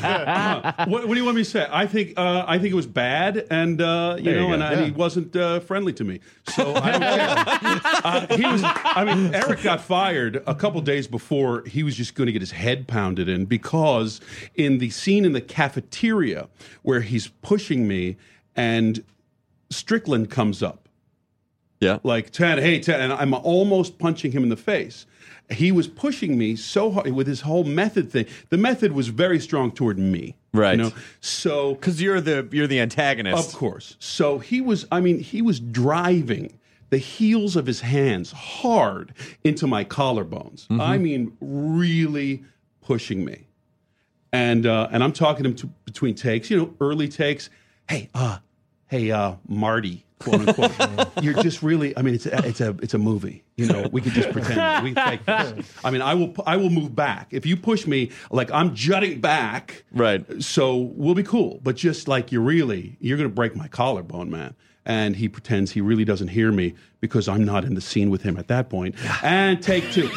what, what do you want me to say? I think uh, I think it was bad, and uh, you There you know, go. and, and he wasn't uh, friendly to me. So I don't care. uh, he was. I mean, Eric got fired a couple days before. He was just going to get his head pounded in because in the scene in the cafeteria where he's pushing me, and Strickland comes up. Yeah. Like, Ted, hey, Ted, and I'm almost punching him in the face. He was pushing me so hard with his whole method thing. The method was very strong toward me. Right. You know? So, Because you're the you're the antagonist. of course. So he was, I mean, he was driving the heels of his hands hard into my collarbones. Mm-hmm. I mean, really pushing me. And uh, and I'm talking to him to, between takes, you know, early takes. Hey, uh, hey, uh, Marty, quote unquote. You're just really. I mean, it's a, it's a it's a movie. You know, we could just pretend. We can take this. I mean, I will I will move back if you push me. Like I'm jutting back. Right. So we'll be cool. But just like you're really, you're going to break my collarbone, man. And he pretends he really doesn't hear me because I'm not in the scene with him at that point. And take two.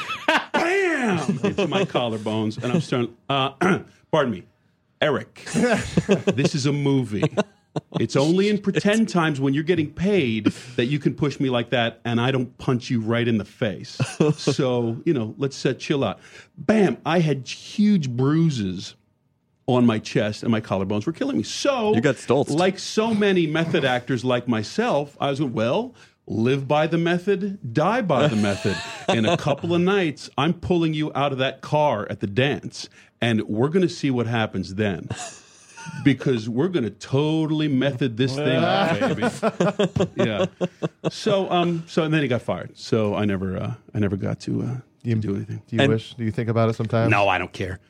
Bam! Into my collarbones. And I'm starting, uh, pardon me, Eric, this is a movie. It's only in pretend times when you're getting paid that you can push me like that and I don't punch you right in the face. So, you know, let's uh, chill out. Bam! I had huge bruises on my chest and my collarbones were killing me. So, You got Stoltzed. like so many method actors like myself, I was going, well, live by the method, die by the method. In a couple of nights, I'm pulling you out of that car at the dance, and we're going to see what happens then. Because we're going to totally method this thing up, baby. Yeah. So, um, so and then he got fired. So I never, uh, I never got to uh, You- do anything. Do you And- wish? Do you think about it sometimes? No, I don't care.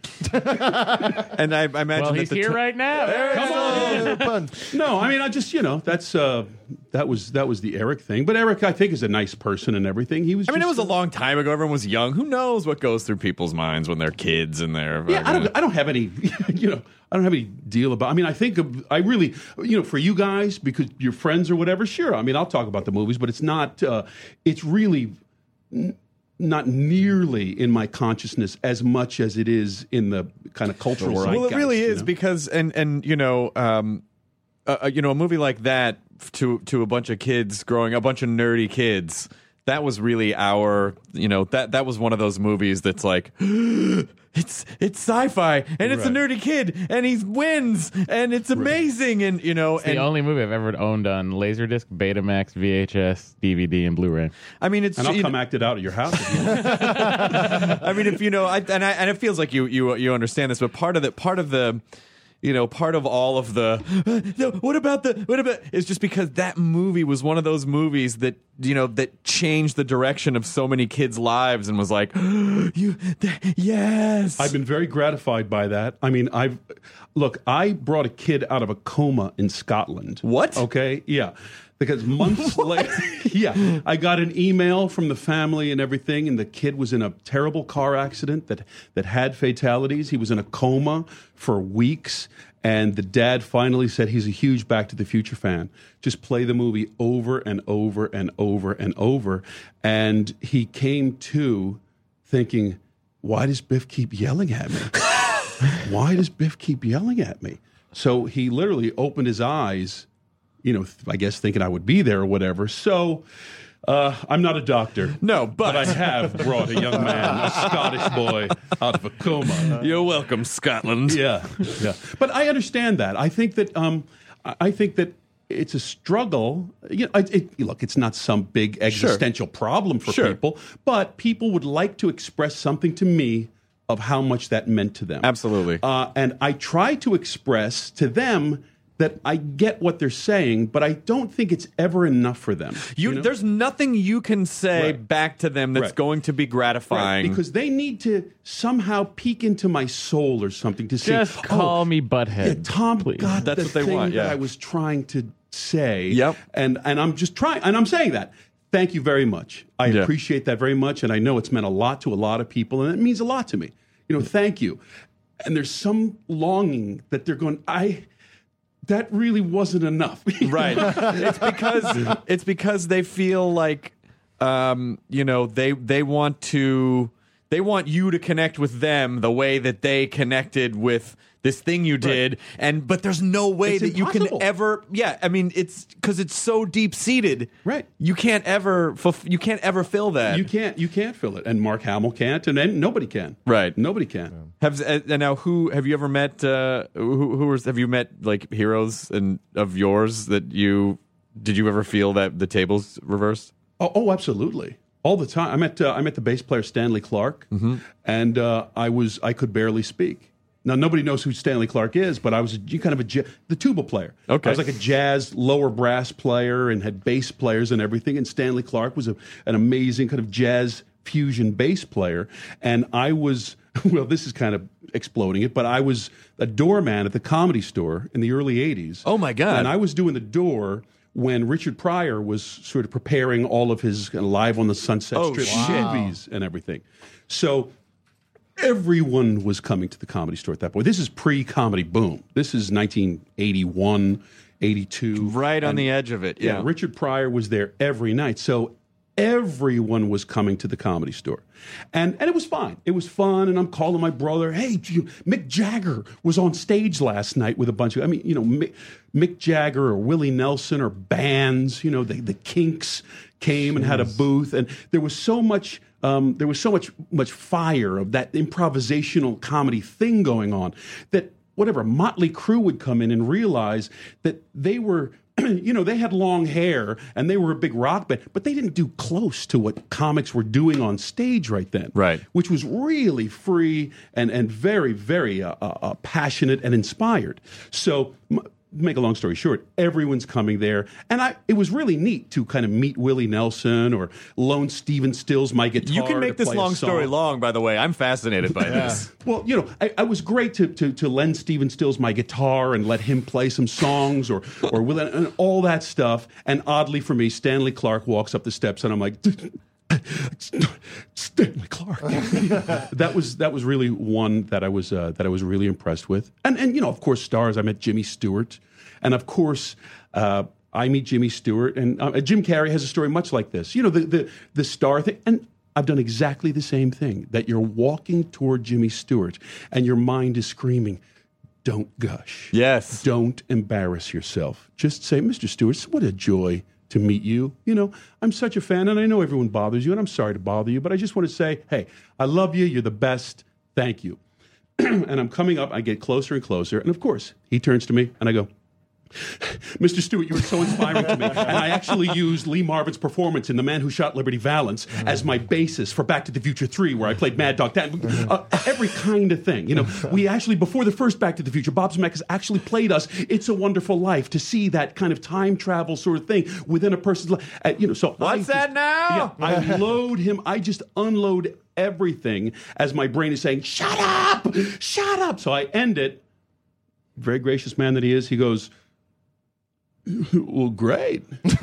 And I, I imagine Well, that he's the here t- right now. Come on. Oh, fun. No, I mean, I just, you know, that's uh, that was that was the Eric thing. But Eric, I think, is a nice person and everything. He was. I mean, it just, was a long time ago. Everyone was young. Who knows what goes through people's minds when they're kids and they're Yeah, I don't. I don't have any. You know, I don't have any deal about. I mean, I think of, I really, you know, for you guys because you're friends or whatever. Sure. I mean, I'll talk about the movies, but it's not. Uh, it's really. N- Not nearly in my consciousness as much as it is in the kind of cultural zeitgeist. Well, it really you is know? because and and you know um, uh, you know a movie like that to to a bunch of kids growing a bunch of nerdy kids. That was really our, you know, that that was one of those movies that's like, it's it's sci-fi and it's a Right. nerdy kid and he wins and it's amazing and you know It's and the only movie I've ever owned on Laserdisc, Betamax, V H S, D V D, and Blu-ray. I mean it's And I'll you come know, act it out at your house. If you want. I mean, if you know, I, and I, and it feels like you you you understand this, but part of the part of the, you know, part of all of the, uh, no, what about the what about is just because that movie was one of those movies that you know that changed the direction of so many kids' lives and was like, you th- yes, I've been very gratified by that. I mean, I've look. I brought a kid out of a coma in Scotland. What? Okay, yeah. Because months later, yeah, I got an email from the family and everything, and the kid was in a terrible car accident that, that had fatalities. He was in a coma for weeks, and the dad finally said he's a huge Back to the Future fan. Just play the movie over and over and over and over. And he came to thinking, why does Biff keep yelling at me? Why does Biff keep yelling at me? So he literally opened his eyes, you know, I guess thinking I would be there or whatever. So uh, I'm not a doctor. No, but, but I have brought a young man, a Scottish boy, out of a coma. You're welcome, Scotland. Yeah, yeah. But I understand that. I think that um, I think that it's a struggle. You know, it, it, look, it's not some big existential sure. problem for sure. people, but people would like to express something to me of how much that meant to them. Absolutely. Uh, and I try to express to them that I get what they're saying, but I don't think it's ever enough for them. You, you know? There's nothing you can say Right. back to them that's Right. going to be gratifying. Right, because they need to somehow peek into my soul or something to say, Just call oh, me butthead. yeah, Tom please. got That's the what they thing want, yeah. that I was trying to say. Yep. And, and I'm just trying, and I'm saying that. Thank you very much. I Yeah. appreciate that very much, and I know it's meant a lot to a lot of people, and it means a lot to me. You know, thank you. And there's some longing that they're going, I... that really wasn't enough. Right. It's because it's because they feel like um, you know, they they want to they want you to connect with them the way that they connected with this thing you did, right. and but there's no way It's that impossible. you can ever. Yeah, I mean, it's because it's so deep seated. Right. You can't ever fulf- you can't ever fill that. You can't. You can't fill it, and Mark Hamill can't, and, and nobody can. Right. Nobody can. Have uh, and now who have you ever met? Uh, who who was have you met like heroes and of yours that you did you ever feel that the tables reversed? Oh, oh absolutely. All the time. I met uh, I met the bass player Stanley Clarke, Mm-hmm. and uh, I was I could barely speak. Now nobody knows who Stanley Clarke is, but I was a, kind of a ja- the tuba player. Okay. I was like a jazz lower brass player and had bass players and everything. And Stanley Clarke was a, an amazing kind of jazz fusion bass player. And I was well, this is kind of exploding it, but I was a doorman at the Comedy Store in the early eighties. Oh my God! And I was doing the door when Richard Pryor was sort of preparing all of his kind of Live on the Sunset Oh, Strip wow. movies and everything. So everyone was coming to the Comedy Store at that point. This is pre-comedy boom. This is nineteen eighty-one, eighty-two. Right on And, the edge of it. yeah, Yeah. Richard Pryor was there every night. So everyone was coming to the Comedy Store. And and it was fine. It was fun. And I'm calling my brother, hey, you, Mick Jagger was on stage last night with a bunch of, I mean, you know, Mick, Mick Jagger or Willie Nelson or bands, you know, the, the Kinks came and had a booth. And there was so much... Um, there was so much much fire of that improvisational comedy thing going on that whatever Motley Crue would come in and realize that they were, you know, they had long hair and they were a big rock band, but they didn't do close to what comics were doing on stage right then, Right. Which was really free and and very very uh, uh, passionate and inspired. So. M- Make a long story short, everyone's coming there. And I, it was really neat to kind of meet Willie Nelson or loan Steven Stills my guitar. You can make to this play a long story song. long, by the way. I'm fascinated by this. Well, you know, I, I was great to, to to lend Steven Stills my guitar and let him play some songs or or Will and all that stuff. And oddly for me, Stanley Clarke walks up the steps and I'm like, Stanley Clarke. that was that was really one that I was uh, that I was really impressed with. And and you know, of course, stars. I met Jimmy Stewart, and of course. Uh, I meet Jimmy Stewart, and uh, Jim Carrey has a story much like this. You know, the, the the star thing, and I've done exactly the same thing. That you're walking toward Jimmy Stewart, and your mind is screaming, "Don't gush. Yes. Don't embarrass yourself. Just say, Mister Stewart, what a joy to meet you. You know, I'm such a fan, and I know everyone bothers you, and I'm sorry to bother you, but I just want to say, hey, I love you. You're the best. Thank you." And I'm coming up. I get closer and closer, and of course, he turns to me, and I go, "Mister Stewart, you were so inspiring to me." And I actually used Lee Marvin's performance in The Man Who Shot Liberty Valance as my basis for Back to the Future three, where I played Mad Dog Dan. Uh, every kind of thing. You know, we actually, before the first Back to the Future, Bob Zemeckis actually played us It's a Wonderful Life to see that kind of time travel sort of thing within a person's life. Uh, you know, so What's I that just- now? Yeah, I load him. I just unload everything as my brain is saying, "Shut up! Shut up!" So I end it. Very gracious man that he is. He goes, Well, great. you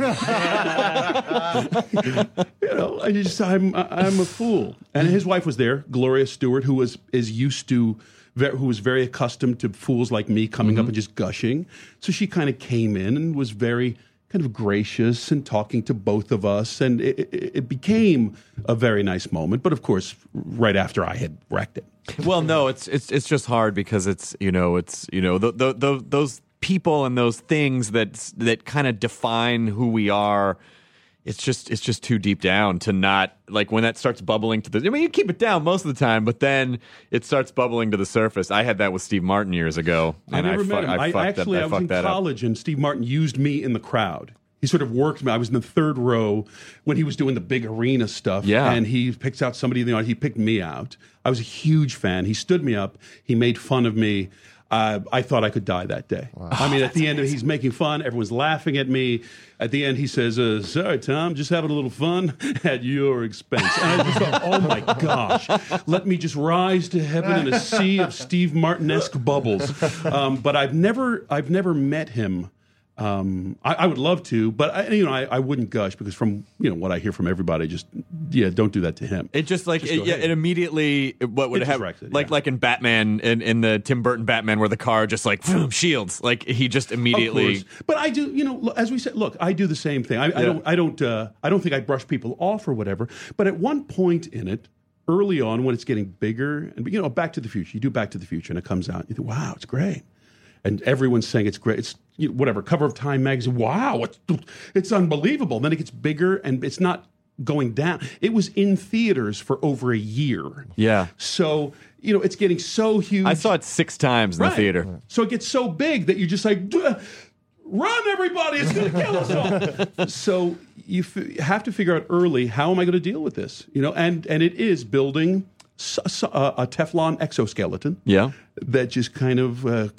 know, I just I'm I'm a fool. And his wife was there, Gloria Stewart, who was is used to, who was very accustomed to fools like me coming mm-hmm. up and just gushing. So she kind of came in and was very kind of gracious and talking to both of us, and it, it, it became a very nice moment. But of course, right after I had wrecked it. Well, no, it's it's it's just hard because it's you know it's you know the, the, the, those people and those things that that kind of define who we are. It's just it's just too deep down to not, like, when that starts bubbling to the. I mean, you keep it down most of the time, but then it starts bubbling to the surface. I had that with Steve Martin years ago. I never I met fu- him. I, I, fucked actually that, I, I was fucked in that college, up. and Steve Martin used me in the crowd. He sort of worked me. I was in the third row when he was doing the big arena stuff. Yeah. And he picks out somebody in the audience. He picked me out. I was a huge fan. He stood me up. He made fun of me. Uh, I thought I could die that day. Wow. I mean, at the end, he's making fun. Everyone's laughing at me. At the end, he says, uh, sorry, Tom, just having a little fun at your expense. And I just thought, oh, my gosh, let me just rise to heaven in a sea of Steve Martin-esque bubbles. Um, but I've never, I've never met him. Um, I, I would love to, but I, you know, I, I wouldn't gush because from you know what I hear from everybody, just yeah, don't do that to him. It just like Just it, go yeah, ahead. it immediately what would It have just wrecks it, like yeah. like in Batman in, in the Tim Burton Batman where the car just like boom, shields, like he just immediately. Of course. But I do, you know, look, as we said, look, I do the same thing. I, I Yeah. don't, I don't, uh, I don't think I brush people off or whatever. But at one point in it, early on, when it's getting bigger, and you know, Back to the Future, you do Back to the Future, and it comes out, you think, wow, it's great. And everyone's saying it's great. It's you know, whatever, cover of Time magazine. Wow, it's, it's unbelievable. Then it gets bigger, and it's not going down. It was in theaters for over a year. Yeah. So, you know, it's getting so huge. I saw it six times in Right. the theater. So it gets so big that you're just like, "Duh, run, everybody, it's going to kill us all. So you f- have to figure out early, how am I going to deal with this? You know, and, and it is building s- s- uh, a Teflon exoskeleton. Yeah. That just kind of uh,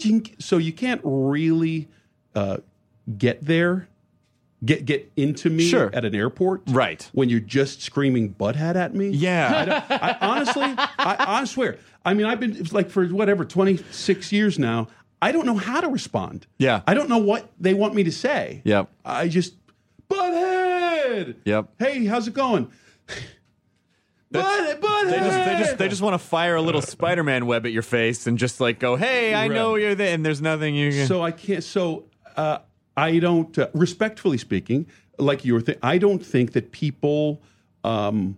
so you can't really uh, get there, get get into me Sure. at an airport, Right. When you're just screaming butthead at me. Yeah. I, don't- I honestly, I, I swear. I mean, I've been it's like for whatever twenty-six years now. I don't know how to respond. Yeah. I don't know what they want me to say. Yep. I just butthead. Yep. Hey, how's it going? Butthead, butthead. They just, they just, they just want to fire a little Spider-Man web at your face and just like go, "Hey, I know Right. you're there," and there's nothing you can. So I can't. So uh, I don't. Uh, respectfully speaking, like you were saying, I don't think that people um,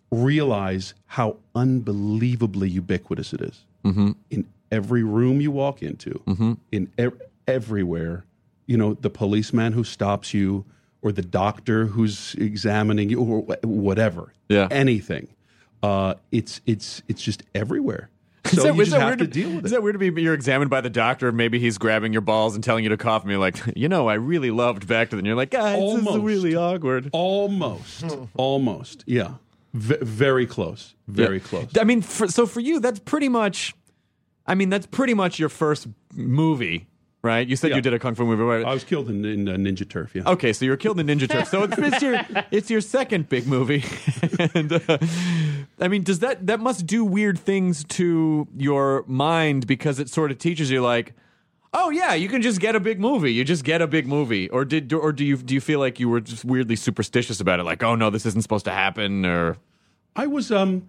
realize how unbelievably ubiquitous it is. Mm-hmm. In every room you walk into, mm-hmm. in ev- everywhere, you know, the policeman who stops you, or the doctor who's examining you, or wh- whatever, Yeah. anything. Uh, it's it's it's just everywhere. Is So that- you is just that have weird to deal with Is it. that weird to be you're examined by the doctor? Maybe he's grabbing your balls and telling you to cough, and you're like, you know, I really loved back to then. You're like, guys, this is Almost. really awkward. Almost, almost, yeah, v- very close, very Yeah. close. I mean, for, so for you, that's pretty much. I mean, that's pretty much your first movie, right? You said Yeah. you did a kung fu movie, right? I was killed in, in uh, Ninja Turf. Yeah. Okay, so you were killed in Ninja Turtle. So it's, it's your it's your second big movie, and uh, I mean, does that that must do weird things to your mind because it sort of teaches you like, oh yeah, you can just get a big movie. You just get a big movie, or did or do you do you feel like you were just weirdly superstitious about it? Like, oh no, this isn't supposed to happen, or I was um,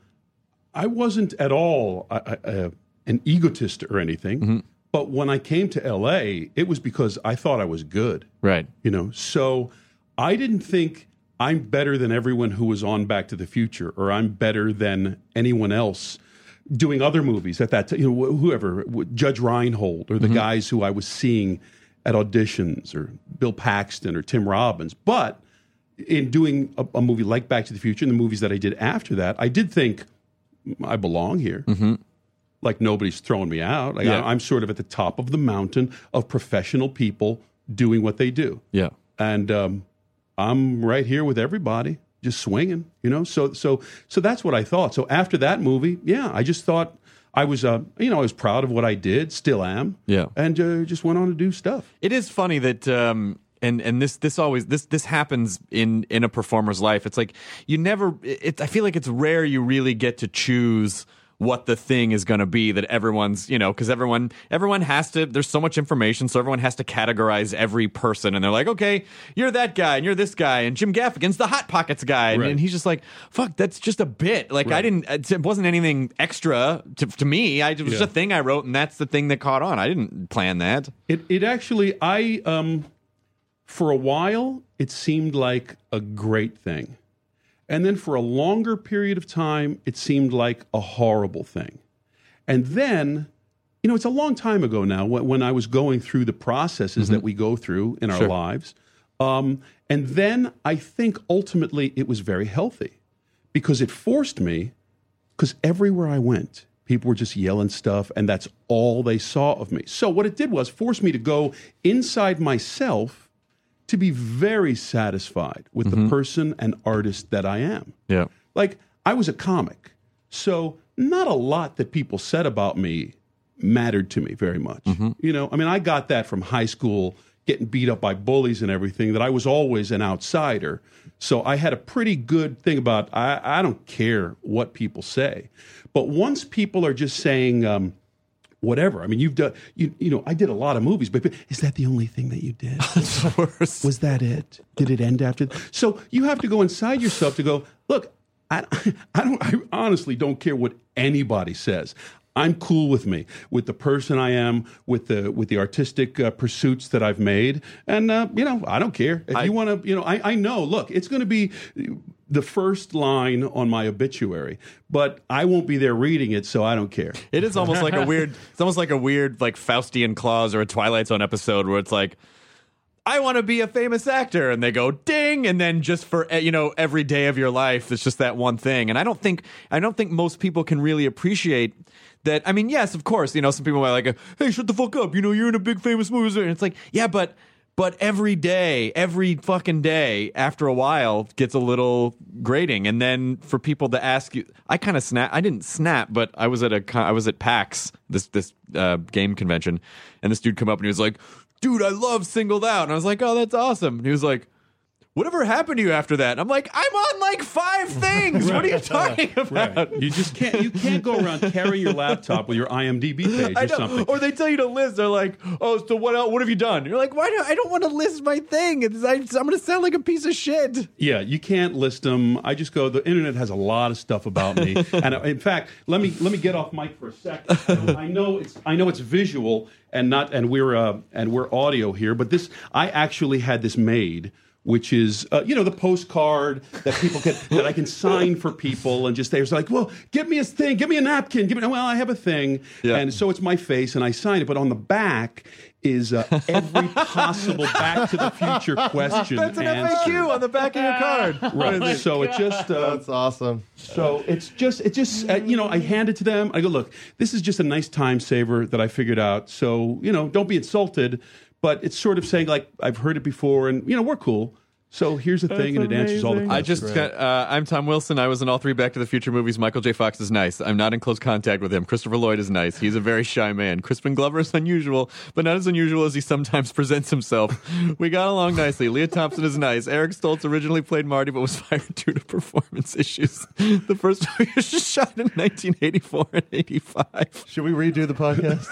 I wasn't at all uh, uh, an egotist or anything. Mm-hmm. But when I came to L A, it was because I thought I was good. right? You know, so I didn't think I'm better than everyone who was on Back to the Future, or I'm better than anyone else doing other movies at that time. You know, wh- whoever, wh- Judge Reinhold, or the guys who I was seeing at auditions, or Bill Paxton, or Tim Robbins. But in doing a, a movie like Back to the Future, and the movies that I did after that, I did think I belong here. Mm-hmm. Like nobody's throwing me out. Like Yeah. I, I'm sort of at the top of the mountain of professional people doing what they do. Yeah. And um, I'm right here with everybody, just swinging, you know. So, so, so that's what I thought. So after that movie, yeah, I just thought I was, uh, you know, I was proud of what I did, still am. Yeah. And uh, just went on to do stuff. It is funny that um and and this this always this this happens in in a performer's life. It's like you never it I feel like it's rare you really get to choose what the thing is going to be that everyone's, you know, because everyone everyone has to, there's so much information, so everyone has to categorize every person, and they're like, okay, you're that guy, and you're this guy, and Jim Gaffigan's the Hot Pockets guy, and, Right. and he's just like, fuck, that's just a bit. Like, I Right. didn't, it wasn't anything extra to, to me. I, it was Yeah. just a thing I wrote, and that's the thing that caught on. I didn't plan that. It it actually I um for a while it seemed like a great thing. And then for a longer period of time it seemed like a horrible thing. And then, you know, it's a long time ago now when, when I was going through the processes that we go through in our Sure. lives. Um, and then I think ultimately it was very healthy because it forced me, because everywhere I went, people were just yelling stuff, and that's all they saw of me. So what it did was force me to go inside myself to be very satisfied with the person and artist that I am. Yeah. Like, I was a comic, so not a lot that people said about me mattered to me very much. You know, I mean, I got that from high school, getting beat up by bullies and everything, that I was always an outsider. So I had a pretty good thing about, I, I don't care what people say. But once people are just saying, um, whatever, I mean, you've done, you, you know, I did a lot of movies, but is that the only thing that you did? Was that it? Did it end after? Th- so you have to go inside yourself to go, look, I, I don't, I honestly don't care what anybody says. I'm cool with me, with the person I am, with the with the artistic uh, pursuits that I've made, and uh, you know, I don't care if I- you want to. You know, I, I know. Look, it's going to be the first line on my obituary, but I won't be there reading it, so I don't care. It is almost like a weird, it's almost like a weird, like Faustian clause or a Twilight Zone episode where it's like, I want to be a famous actor, and they go ding, and then just for, you know, every day of your life, it's just that one thing. And I don't think, I don't think most people can really appreciate that. I mean, yes, of course, you know, some people are like, hey, shut the fuck up, you know, you're in a big famous movie, and it's like, yeah, but. But every day, every fucking day, after a while, gets a little grating. And then for people to ask you, I kind of snap. I didn't snap, but I was at a, con- I was at PAX, this this uh, game convention, and this dude come up and he was like, "Dude, I love Singled Out," and I was like, "Oh, that's awesome." And he was like, "Whatever happened to you after that?" And I'm like, "I'm on like five things. What are you talking about?" Right. You just can't. You can't go around carrying your laptop with your I M D B page I or know. something. Or they tell you to list. They're like, "Oh, so what else? What have you done?" You're like, "Why do I don't want to list my thing? It's, I, I'm going to sound like a piece of shit." Yeah, you can't list them. I just go. The internet has a lot of stuff about me, and uh, in fact, let me let me get off mic for a second. I know it's I know it's visual and not, and we're uh, and we're audio here, but this I actually had this made, which is, uh, you know, the postcard that people can, that I can sign for people, and just, they're like, well, give me a thing, give me a napkin, give me, well, I have a thing. Yeah. And so it's my face, and I sign it, but on the back is uh, every possible Back to the Future question. That's an answered. F A Q on the back of your card. Right. So it just, uh, That's awesome. so it's just, it just, uh, you know, I hand it to them. I go, look, this is just a nice time saver that I figured out. So, you know, don't be insulted. But it's sort of saying, like, I've heard it before, and, you know, we're cool. So here's the thing, and it answers all the questions. I just got, uh, I'm Tom Wilson. I was in all three Back to the Future movies. Michael J. Fox is nice. I'm not in close contact with him. Christopher Lloyd is nice. He's a very shy man. Crispin Glover is unusual, but not as unusual as he sometimes presents himself. We got along nicely. Leah Thompson is nice. Eric Stoltz originally played Marty, but was fired due to performance issues. The first movie was just shot in nineteen eighty-four and eighty-five. Should we redo the podcast?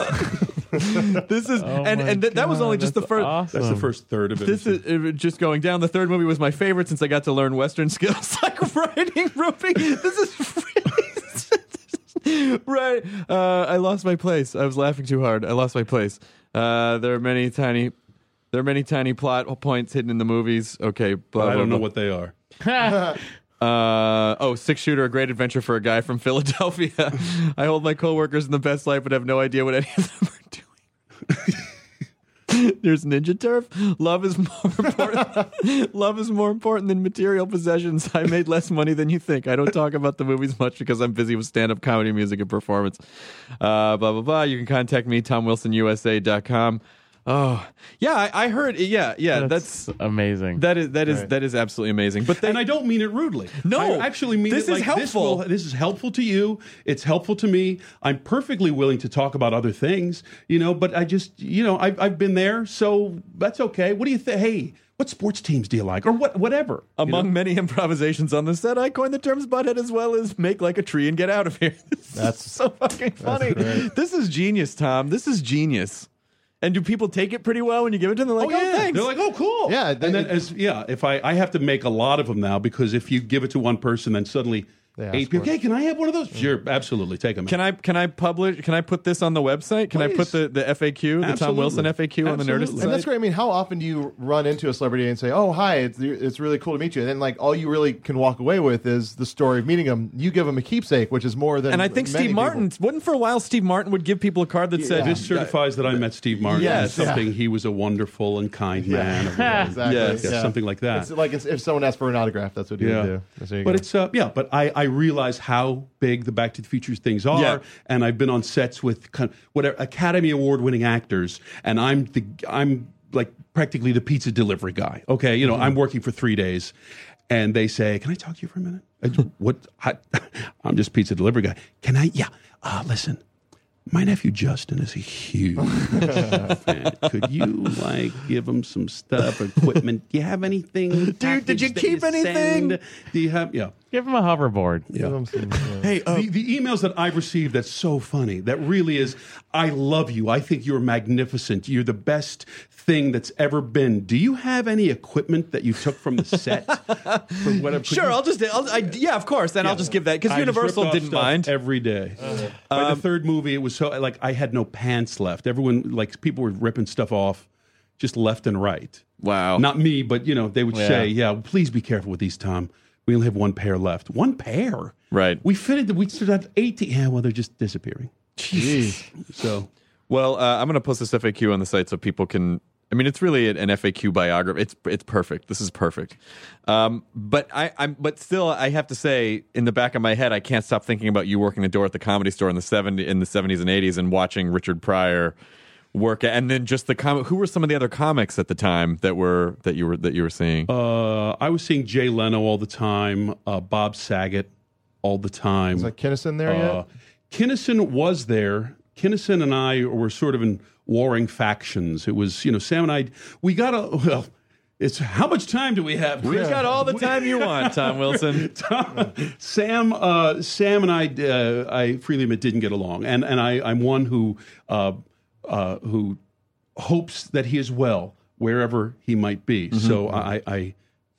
This is, Oh and, my and th- that was God, only just the that's first. awesome. That's the first third of it. This is uh, just going down. The third movie was my favorite since I got to learn Western skills like writing, roping. This is really right. Uh, I lost my place. I was laughing too hard. I lost my place. Uh, there are many tiny, there are many tiny plot points hidden in the movies. Okay, blah, I blah, don't know blah. what they are. Uh, oh, Six Shooter, a great adventure for a guy from Philadelphia. I hold my coworkers in the best light, but have no idea what any of them are doing. There's Ninja Turf. Love is more important. Love is more important than material possessions. I made less money than you think. I don't talk about the movies much because I'm busy with stand-up comedy, music, and performance. Uh, blah blah blah. You can contact me, tom wilson u s a dot com. Oh, yeah, I, I heard. Yeah, yeah, that's, That's amazing. that is that is Right. that is absolutely amazing. But they, And I don't mean it rudely. No, I actually mean this it is like helpful. This, will, this is helpful to you. It's helpful to me. I'm perfectly willing to talk about other things, you know. But I just, you know, I've I've been there, so that's okay. What do you think? Hey, what sports teams do you like, or what whatever. Among you know? many improvisations on the set, I coined the terms butthead as well as make like a tree and get out of here. This That's is so fucking funny. great. This is genius, Tom. This is genius. And do people take it pretty well when you give it to them? They're like, oh, oh, yeah. thanks. They're like, oh, cool. Yeah, and they- then as yeah, if I I have to make a lot of them now because if you give it to one person, then suddenly They ask eight people. for it. Hey, can I have one of those? Sure, absolutely, take them. Can I can I publish? Can I put this on the website? Can I put Please. the, the F A Q, the Tom Absolutely. Wilson F A Q on the Nerdist Absolutely. site? And that's great. I mean, how often do you run into a celebrity and say, "Oh, hi, it's it's really cool to meet you," and then like all you really can walk away with is the story of meeting them. You give them a keepsake, which is more than. And I think many Steve Martin, people. wouldn't for a while Steve Martin would give people a card that said, This certifies that I met Steve Martin. Yes. something he was a wonderful and kind man. or whatever. Exactly. Yes. Yeah, Yeah. something like that. It's like it's, if someone asked for an autograph, that's what you Yeah, would do. That's what you but go. it's uh, yeah. But I, I realize how big the Back to the Future things are, Yeah. and I've been on sets with kind of whatever Academy Award winning actors, and I'm the I'm like practically the pizza delivery guy. Okay, you know I'm working for three days, and they say, "Can I talk to you for a minute?" I, what? I, I'm just pizza delivery guy. Can I? Yeah. Uh, listen. My nephew Justin is a huge fan. Could you like give him some stuff, equipment? Do you have anything? Dude, did you packaged that keep anything? send? Do you have? Yeah. Give him a hoverboard. Give them some, uh, "Hey, uh, the, the emails that I've received that's so funny, that really is, I love you. I think you're magnificent. You're the best thing that's ever been. Do you have any equipment that you took from the set? From whatever, could sure, you- I'll just, I'll, I, yeah, of course, then I'll just give that because I just Universal ripped off didn't stuff mind. every day. By the third movie, it was so like I had no pants left. Everyone, like people were ripping stuff off just left and right. Wow. Not me, but you know they would Yeah. say, "Yeah, well, please be careful with these, Tom. We only have one pair left. One pair, Right. We fitted. We still have eighteen. Yeah, well, they're just disappearing. geez. So Well, uh, I'm going to post this F A Q on the site so people can. I mean, it's really an F A Q biography. It's it's perfect. This is perfect. Um, but I, I'm but still, I have to say, in the back of my head, I can't stop thinking about you working the door at the Comedy Store in the seventies, in the seventies and eighties, and watching Richard Pryor work. And then just the comic. Who were some of the other comics at the time that were that you were that you were seeing? uh, I was seeing Jay Leno all the time, uh, Bob Saget all the time. Is that Kinnison there Uh, yet? Kinnison was there. Kinnison and I were sort of in warring factions. It was, you know, Sam and I, we got a, well, it's how much time do we have? We've got all the time you want, Tom Wilson. Sam, uh, Sam and I, uh, I freely admit, didn't get along, and and I, I'm one who, uh, uh, who hopes that he is well wherever he might be. So I, I,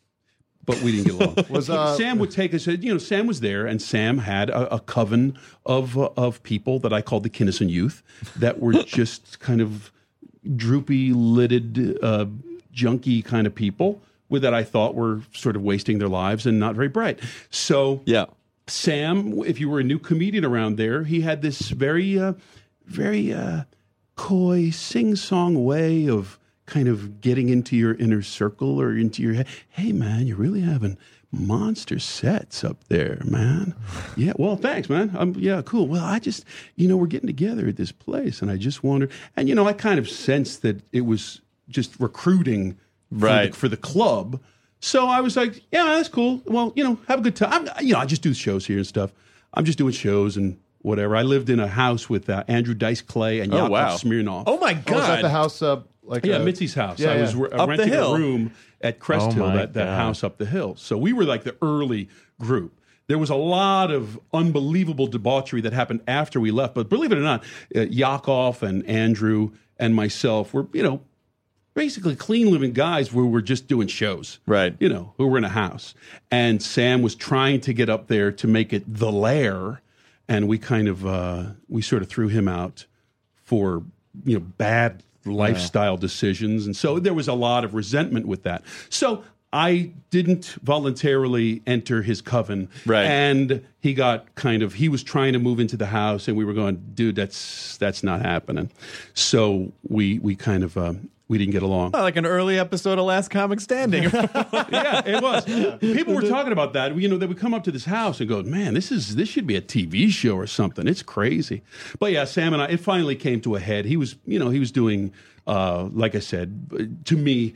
but we didn't get along. Was, uh, Sam would take us, you know, Sam was there, and Sam had a, a coven of uh, of people that I called the Kinnison Youth that were just kind of droopy lidded, uh, junky kind of people with that I thought were sort of wasting their lives and not very bright. So Yeah. Sam, if you were a new comedian around there, he had this very, uh, very uh, coy, sing-song way of kind of getting into your inner circle or into your head. Hey, man, you're really having monster sets up there, man. Yeah, well, thanks, man. Um, yeah, cool. Well, I just, you know, we're getting together at this place, and I just wondered. And, you know, I kind of sensed that it was just recruiting for, Right. the, for the club. So I was like, yeah, that's cool. Well, you know, have a good time. I'm, you know, I just do shows here and stuff. I'm just doing shows and whatever. I lived in a house with uh, Andrew Dice Clay and Oh, Yakov wow. Smirnoff. Oh, my Oh, is that God. the house? Uh, like Yeah, uh, Mitzi's house. yeah, I was yeah. re- Up the renting hill. a room at Crest Oh, Hill, my that, that God. house up the hill. So we were like the early group. There was a lot of unbelievable debauchery that happened after we left. But believe it or not, uh, Yakov and Andrew and myself were, you know, basically clean living guys who were just doing shows. Right. You know, who were in a house. And Sam was trying to get up there to make it the Lair. And we kind of, uh, we sort of threw him out for, you know, bad lifestyle decisions. And so there was a lot of resentment with that. So I didn't voluntarily enter his coven. Right. And he got kind of, he was trying to move into the house, and we were going, dude, that's that's not happening. So we we kind of, um, we didn't get along. Oh, like an early episode of Last Comic Standing. Yeah, it was. People were talking about that. You know, they would come up to this house and go, "Man, this is this should be a T V show or something. It's crazy." But yeah, Sam and I, it finally came to a head. He was, you know, he was doing, uh, like I said, to me,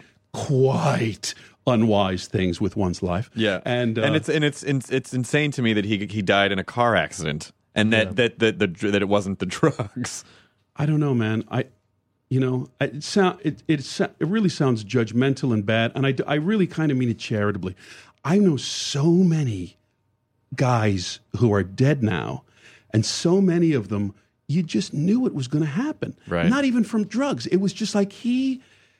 quite unwise things with one's life. Yeah, and uh, and it's and it's it's it's insane to me that he he died in a car accident, and that that that the that it wasn't the drugs. I don't know, man. I. You know, it sound it it it really sounds judgmental and bad, and I I really kind of mean it charitably. I know so many guys who are dead now, and so many of them, you just knew it was going to happen. Right. Not even from drugs. It was just like he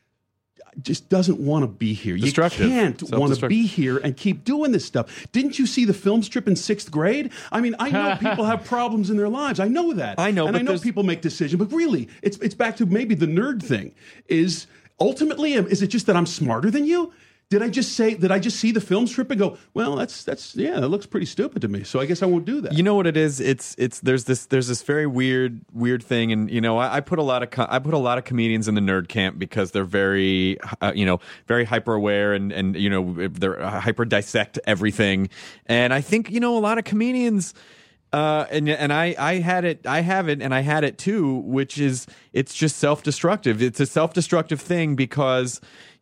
just doesn't want to be here. You Destructive. can't want to Self-destruct- be here and keep doing this stuff. Didn't you see the film strip in sixth grade? I mean, I know people have problems in their lives. I know that. I know, and but I know there's- people make decisions. But really, it's it's back to maybe the nerd thing. Is ultimately, is it just that I'm smarter than you? Did I just say, did I just see the film strip and go, well, that's, that's, yeah, that looks pretty stupid to me. So I guess I won't do that. You know what it is? It's it's there's this there's this very weird weird thing, and you know I, I put a lot of co- I put a lot of comedians in the nerd camp because they're very uh, you know very hyper aware and and you know they're uh, hyper dissect everything, and I think you know a lot of comedians. Uh, and and I, I had it I have it and I had it too, which is it's just self-destructive. It's a self-destructive thing because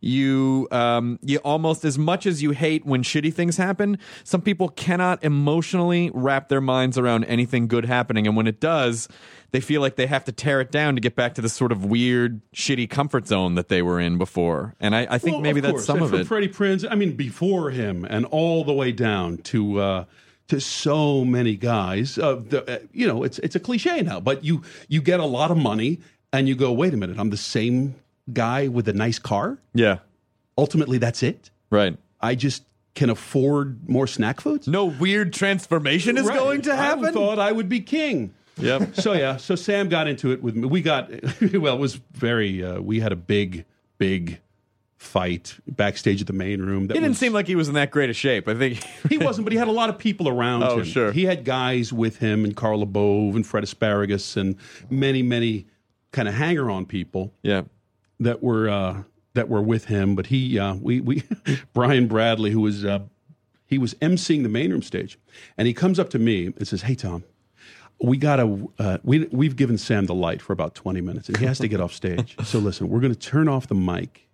you um you almost, as much as you hate when shitty things happen, some people cannot emotionally wrap their minds around anything good happening, and when it does, they feel like they have to tear it down to get back to the sort of weird, shitty comfort zone that they were in before. And I, I think Well, maybe of that's course. some And of from it. Freddie Prinze, I mean, before him and all the way down to uh, to so many guys. Uh, the, uh, you know, it's it's a cliche now, but you you get a lot of money and you go, wait a minute, I'm the same guy with a nice car. Yeah, Ultimately, that's it. right. I just can afford more snack foods. No weird transformation is Right. going to happen. I thought I would be king. Yep. So yeah, so Sam got into it with me. We got well, it was very. Uh, we had a big, big fight backstage at the main room. That He didn't was, seem like he was in that great a shape. I think he wasn't, but he had a lot of people around Oh, him. sure. He had guys with him, and Carl LeBove and Fred Asparagus, and many, many kind of hanger-on people yeah. that were uh, that were with him. But he, uh, we, we, Brian Bradley, who was uh, he was emceeing the main room stage, and he comes up to me and says, "Hey, Tom, we gotta uh, we we've given Sam the light for about twenty minutes, and he has to get off stage. So listen, we're going to turn off the mic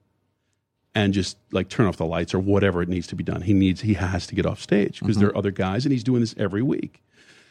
and just like turn off the lights or whatever it needs to be done. He needs he has to get off stage because there are other guys, and he's doing this every week.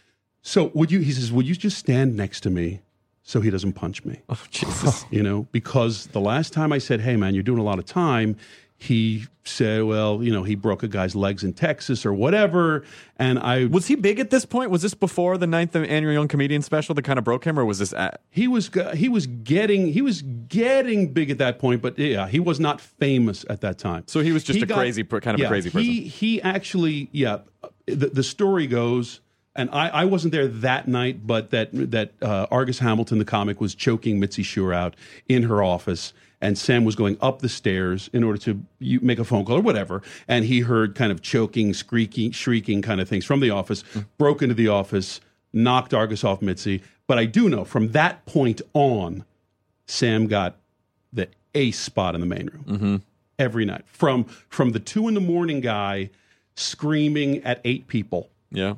So would you? He says, would you just stand next to me so he doesn't punch me? Oh, Jesus. You know, because the last time I said, hey, man, you're doing a lot of time, he said, well, you know, he broke a guy's legs in Texas or whatever. And I Was he big at this point? Was this before the ninth annual Young Comedian special that kind of broke him, or was this at? he was he was getting he was getting big at that point, but yeah, he was not famous at that time. So he was just He a got- crazy, per- kind of yeah, a crazy person. He he actually, yeah, the, the story goes, and I, I wasn't there that night, but that that uh, Argus Hamilton, the comic, was choking Mitzi Shore out in her office, and Sam was going up the stairs in order to you, make a phone call or whatever, and he heard kind of choking, squeaking, shrieking kind of things from the office, broke into the office, knocked Argus off Mitzi. But I do know from that point on, Sam got the ace spot in the main room Mm-hmm. every night, from from the two in the morning guy screaming at eight people Yeah.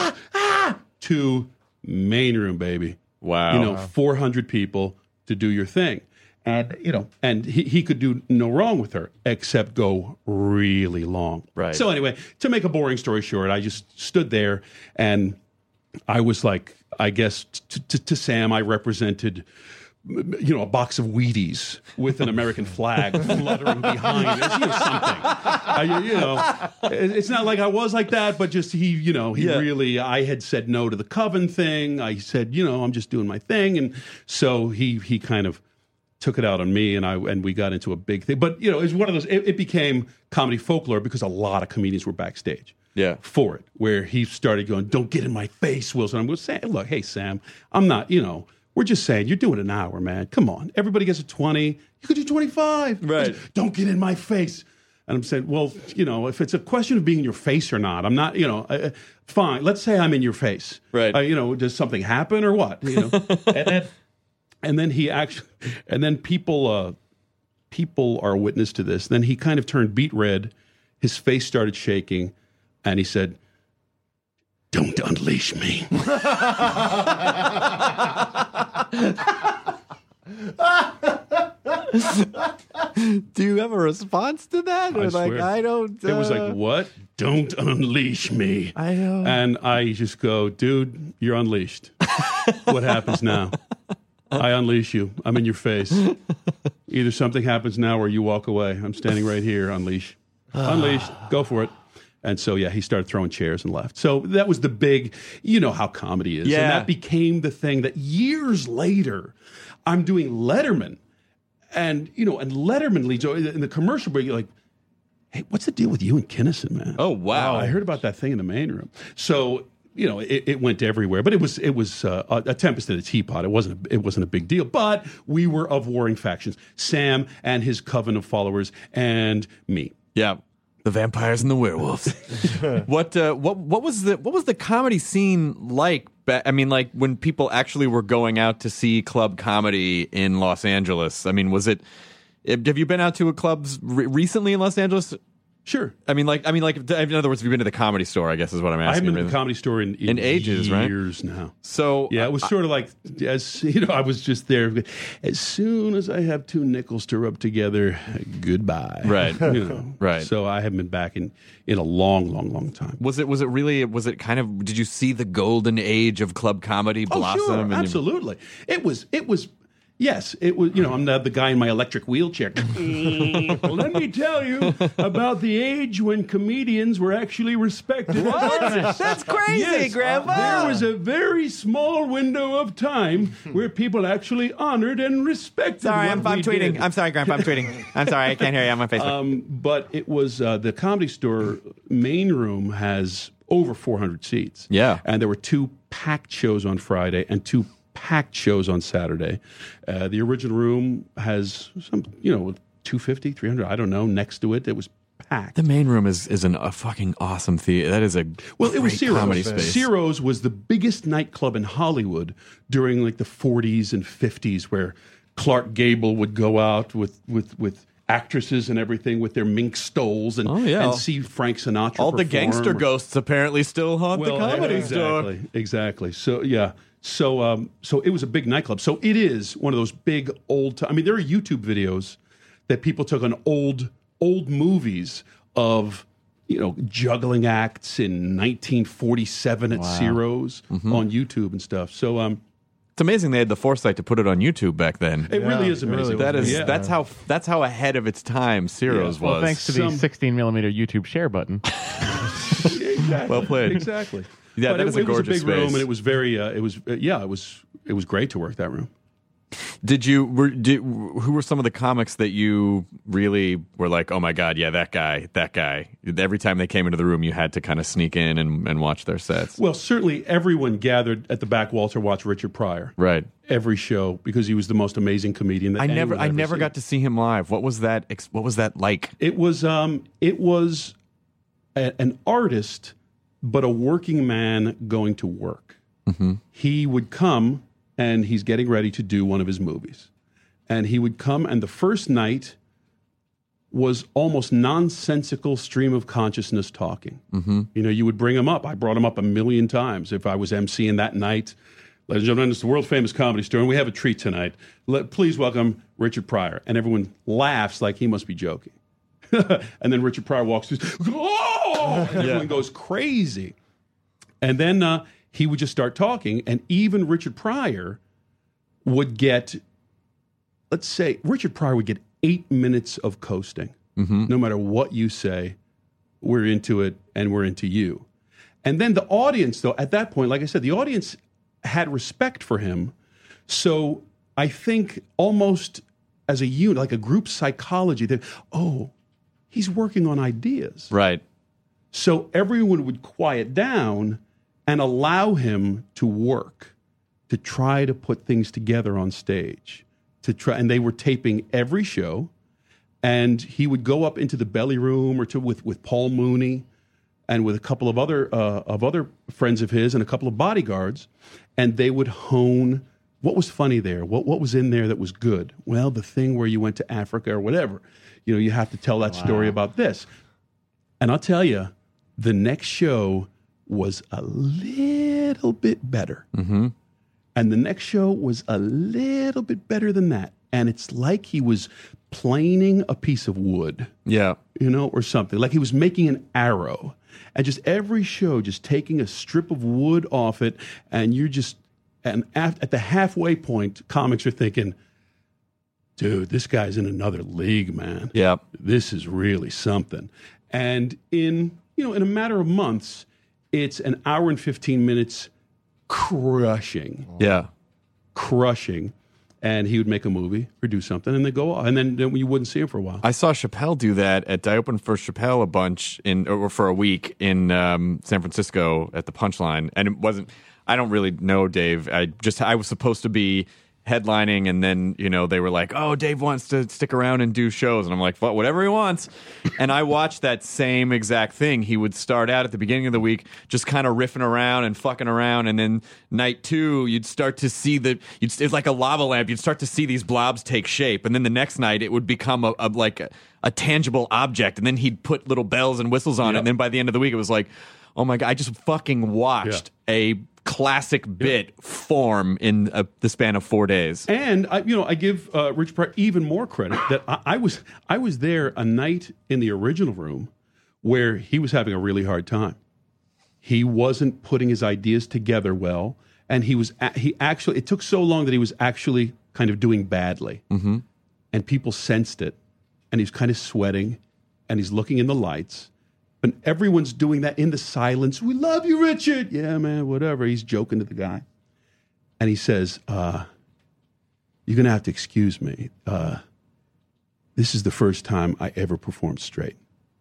to main room, baby. Wow. You know, four hundred people to do your thing. And, you know, and he, he could do no wrong with her except go really long. Right. So anyway, to make a boring story short, I just stood there and I was like, I guess t- t- to Sam, I represented, you know, a box of Wheaties with an American flag fluttering behind it, you know, something. I, you know, it- it's not like I was like that, but just he, you know, he Yeah. really, I had said no to the Coven thing. I said, you know, I'm just doing my thing. And so he, he kind of took it out on me, and I and we got into a big thing. But, you know, it was one of those, it, it became comedy folklore because a lot of comedians were backstage. Yeah. For it, where he started going, "Don't get in my face, Wilson." I'm going to say, "Look, hey Sam, I'm not. You know, we're just saying you're doing an hour, man. Come on, everybody gets a twenty. You could do twenty-five. Right. Don't get in my face." And I'm saying, well, you know, if it's a question of being in your face or not, I'm not. You know, uh, fine. Let's say I'm in your face. Right. Uh, you know, does something happen or what? You know, and then and then he actually, and then people uh, people are witness to this. Then he kind of turned beet red. His face started shaking. And he said, "Don't unleash me." Do you have a response to that? Or I like, swear. I don't. It was uh, like, "What? Don't unleash me." I know. And I just go, "Dude, you're unleashed. What happens now?" I unleash you. I'm in your face. Either something happens now or you walk away. I'm standing right here. Unleash. Unleash. Go for it. And so, yeah, he started throwing chairs and left. So that was the big, you know how comedy is. Yeah. And that became the thing that years later, I'm doing Letterman. And, you know, and Letterman leads in the commercial break, you're like, hey, what's the deal with you and Kinison, man? Oh, wow. Oh, I heard about that thing in the main room. So, you know, it, it went everywhere. But it was it was uh, a, a tempest in a teapot. It wasn't a, it wasn't a big deal. But we were of warring factions. Sam and his coven of followers and me. Yeah. The vampires and the werewolves. what uh, what what was the what was the comedy scene like? I mean, like when people actually were going out to see club comedy in Los Angeles. I mean, was it? Have you been out to a clubs re- recently in Los Angeles? Sure. I mean, like I mean, like in other words, have you been to the Comedy Store? I guess is what I'm asking. I haven't been really. to the Comedy Store in, in, in ages, right? Years now. So yeah, it was uh, sort of like as you know, I was just there. As soon as I have two nickels to rub together, goodbye. Right. You know? Right. So I haven't been back in in a long, long, long time. Was it? Was it really? Was it kind of? Did you see the golden age of club comedy blossom? Oh, sure, and absolutely. It was. It was. Yes, it was. You know, I'm the, the guy in my electric wheelchair. Well, let me tell you about the age when comedians were actually respected. What? That's crazy, yes, Grandpa. There was a very small window of time where people actually honored and respected. Sorry, what I'm, I'm we tweeting. did. I'm sorry, Grandpa. I'm tweeting. I'm sorry, I can't hear you on my Facebook. Um, but it was uh, the Comedy Store main room has over four hundred seats. Yeah. And there were two packed shows on Friday and two packed shows on Saturday. Uh, the original room has some, you know, two fifty, three hundred, I don't know, next to it. It was packed. The main room is is an, a fucking awesome theater. That is a Well, it was great Ciro's. comedy space. Ciro's was the biggest nightclub in Hollywood during like the forties and fifties, where Clark Gable would go out with with with actresses and everything with their mink stoles and, Oh, yeah. and see Frank Sinatra All the perform. gangster ghosts apparently still haunt Well, the comedy exactly, store. exactly. So yeah, so um, so it was a big nightclub. So it is one of those big old. T- I mean, there are YouTube videos that people took on old old movies of, you know, juggling acts in nineteen forty-seven at Ciro's Mm-hmm. on YouTube and stuff. So um, It's amazing they had the foresight to put it on YouTube back then. it really is it really amazing. was. That is Yeah. that's how that's how ahead of its time Ciro's Yeah. was. Well, thanks to Some- the sixteen millimeter YouTube share button. Exactly. Well played. Exactly. Yeah, But that it, is a it was a gorgeous big room, space. and it was very. Uh, it was uh, yeah. It was it was great to work that room. Did you were did, who were some of the comics that you really were like, oh my god, yeah, that guy, that guy? Every time they came into the room, you had to kind of sneak in and, and watch their sets. Well, certainly everyone gathered at the back wall to watch Richard Pryor. Right. Every show, because he was the most amazing comedian that I never anyone I ever never seen. got to see him live. What was that? ex- What was that like? It was um, it was a, an artist, but a working man going to work. Mm-hmm. He would come, and he's getting ready to do one of his movies, and he would come, and the first night was almost nonsensical stream of consciousness talking. Mm-hmm. You know, you would bring him up. I brought him up a million times if I was emceeing that night. Ladies and gentlemen, it's the world famous Comedy Store, and we have a treat tonight. Let, please welcome Richard Pryor. And everyone laughs like he must be joking. And then Richard Pryor walks through, oh! And everyone goes crazy. And then uh, he would just start talking, and even Richard Pryor would get, let's say, Richard Pryor would get eight minutes of coasting. Mm-hmm. No matter what you say, we're into it, and we're into you. And then the audience, though, at that point, like I said, the audience had respect for him. So I think almost as a unit, like a group psychology, that, oh, he's working on ideas. Right. So everyone would quiet down and allow him to work, to try to put things together on stage. To try, and they were taping every show, and he would go up into the belly room or to with, with Paul Mooney and with a couple of other uh, of other friends of his and a couple of bodyguards, and they would hone what was funny there, what what was in there that was good. Well, the thing where you went to Africa or whatever, you know, you have to tell that story about this. And I'll tell you, the next show was a little bit better. Mm-hmm. And the next show was a little bit better than that. And it's like he was planing a piece of wood, Yeah. you know, or something. Like he was making an arrow. And just every show, just taking a strip of wood off it, and you're just And at, at the halfway point, comics are thinking, dude, this guy's in another league, man. Yeah. This is really something. And in, you know, in a matter of months, it's an hour and fifteen minutes crushing. Yeah. Crushing. And he would make a movie or do something, and they go off, and then, then you wouldn't see him for a while. I saw Chappelle do that. At I opened for Chappelle a bunch in or for a week in um, San Francisco at the Punchline, and it wasn't. I don't really know Dave. I just I was supposed to be headlining, and then you know they were like, "Oh, Dave wants to stick around and do shows," and I'm like, "Well, whatever he wants." And I watched that same exact thing. He would start out at the beginning of the week just kind of riffing around and fucking around, and then night two, you'd start to see the you'd, it's like a lava lamp. You'd start to see these blobs take shape, and then the next night it would become a, a like a, a tangible object, and then he'd put little bells and whistles on Yep. it, and then by the end of the week, it was like, "Oh my god!" I just fucking watched Yeah. a classic bit form in uh, the span of four days. And I, you know, I give uh, Rich Pryor even more credit that I, I was I was there a night in the original room where he was having a really hard time. He wasn't putting his ideas together well, and he was a- he actually it took so long that he was actually kind of doing badly, mm-hmm. and people sensed it, and he's kind of sweating, and he's looking in the lights. And everyone's doing that in the silence. We love you, Richard. Yeah, man, whatever. He's joking to the guy. And he says, uh, you're going to have to excuse me. Uh, this is the first time I ever performed straight.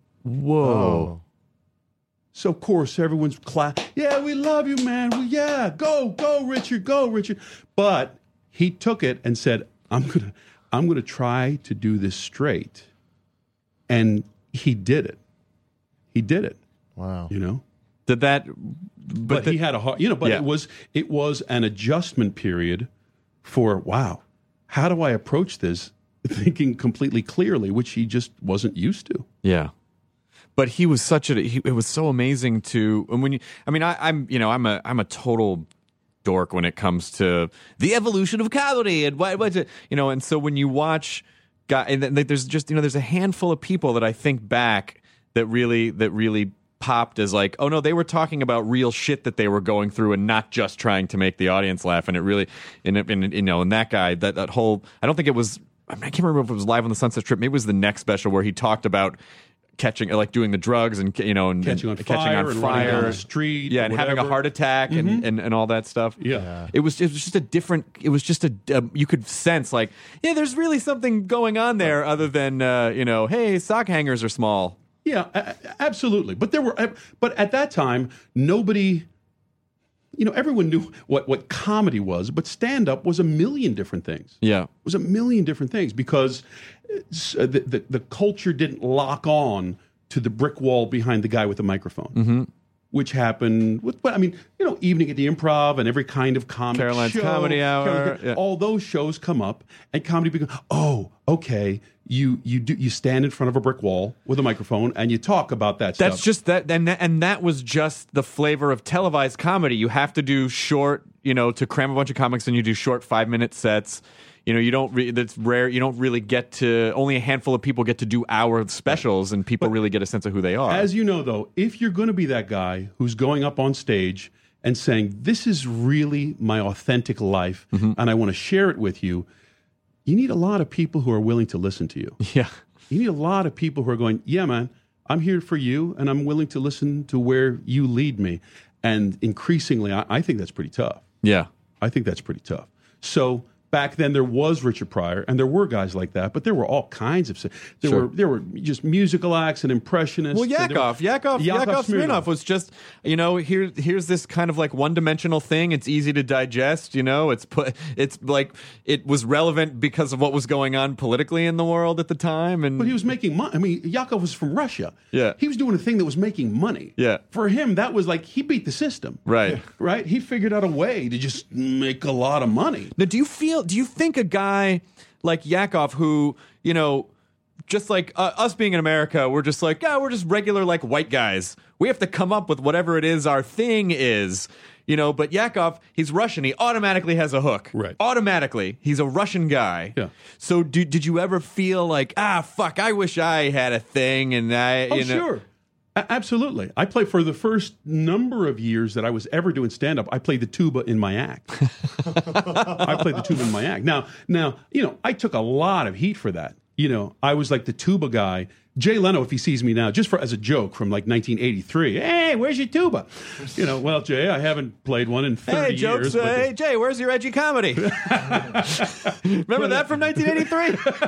Whoa. So, of course, everyone's clap. Yeah, we love you, man. Well, yeah, go, go, Richard, go, Richard. But he took it and said, I'm going to I'm going to try to do this straight. And he did it. He did it. Wow. You know? Did that? But, But, the- he had a hard, you know, but Yeah. it was it was an adjustment period for, wow, how do I approach this thinking completely clearly, which he just wasn't used to. Yeah. But he was such a. He, it was so amazing to. And when you, I mean, I, I'm you know I'm a I'm a total dork when it comes to the evolution of comedy and what what's it you know. And so when you watch, guy, and then there's just you know there's a handful of people that I think back that really that really popped as like, oh no, they were talking about real shit that they were going through and not just trying to make the audience laugh. And it really, and, it, and you know, and that guy, that that whole, I don't think it was. I, mean, I can't remember if it was live on the Sunset Strip. Maybe it was the next special where he talked about catching, like doing the drugs and you know, and Catching on and, fire catching on and fire, running down the street, yeah, and having a whatever. heart attack and, and, and all that stuff. Yeah. It was it was just a different. It was just a um, you could sense like, yeah, there's really something going on there other than uh, you know, hey, sock hangers are small. Yeah, a- a- absolutely. But there were, but at that time, nobody, you know, everyone knew what, what comedy was, but stand up was a million different things. Yeah. It was a million different things because uh, the, the, the culture didn't lock on to the brick wall behind the guy with the microphone. Mm-hmm. Which happened with, I mean, you know, Evening at the Improv and every kind of comic Caroline's show. Comedy Hour, Caroline's- yeah. All those shows come up, and comedy becomes, oh, okay, you you do you stand in front of a brick wall with a microphone and you talk about that That's stuff. just that, and that, and that was just the flavor of televised comedy. You have to do short, you know, to cram a bunch of comics, and you do short five minute sets. You know, you don't. Re- that's rare. You don't really get to. Only a handful of people get to do hour specials, and people really get a sense of who they are. As you know, though, if you're going to be that guy who's going up on stage and saying, this is really my authentic life, Mm-hmm. and I want to share it with you, you need a lot of people who are willing to listen to you. yeah, You need a lot of people who are going, yeah, man, I'm here for you, and I'm willing to listen to where you lead me. And increasingly, I, I think that's pretty tough. yeah. I think that's pretty tough. So back then there was Richard Pryor, and there were guys like that, but there were all kinds of there Sure. were there were just musical acts and impressionists. Well, and there- Yakov, Yakov, Yakov Yakov Smirnoff. Smirnoff was just, you know, here, here's this kind of like one-dimensional thing. It's easy to digest, you know. It's put, it's like it was relevant because of what was going on politically in the world at the time, and But he was making money. I mean, Yakov was from Russia. Yeah. He was doing a thing that was making money. Yeah. For him, that was like he beat the system. Right. Right? He figured out a way to just make a lot of money. Now, do you feel? Do you think a guy like Yakov, who you know, just like uh, us being in America, we're just like, yeah, we're just regular like white guys. We have to come up with whatever it is our thing is, you know. But Yakov, he's Russian. He automatically has a hook. Right. Automatically, he's a Russian guy. Yeah. So, do, did you ever feel like, ah, fuck, I wish I had a thing, and I, Oh, you know, sure. A- absolutely. I played for the first number of years that I was ever doing stand-up. I played the tuba in my act. I played the tuba in my act. Now, now, you know, I took a lot of heat for that. You know, I was like the tuba guy. Jay Leno, if he sees me now, just for as a joke from like nineteen eighty-three, hey, where's your tuba? You know, well, Jay, I haven't played one in thirty hey, jokes, years. Uh, hey, Jay, where's your edgy comedy? Remember that from nineteen eighty-three?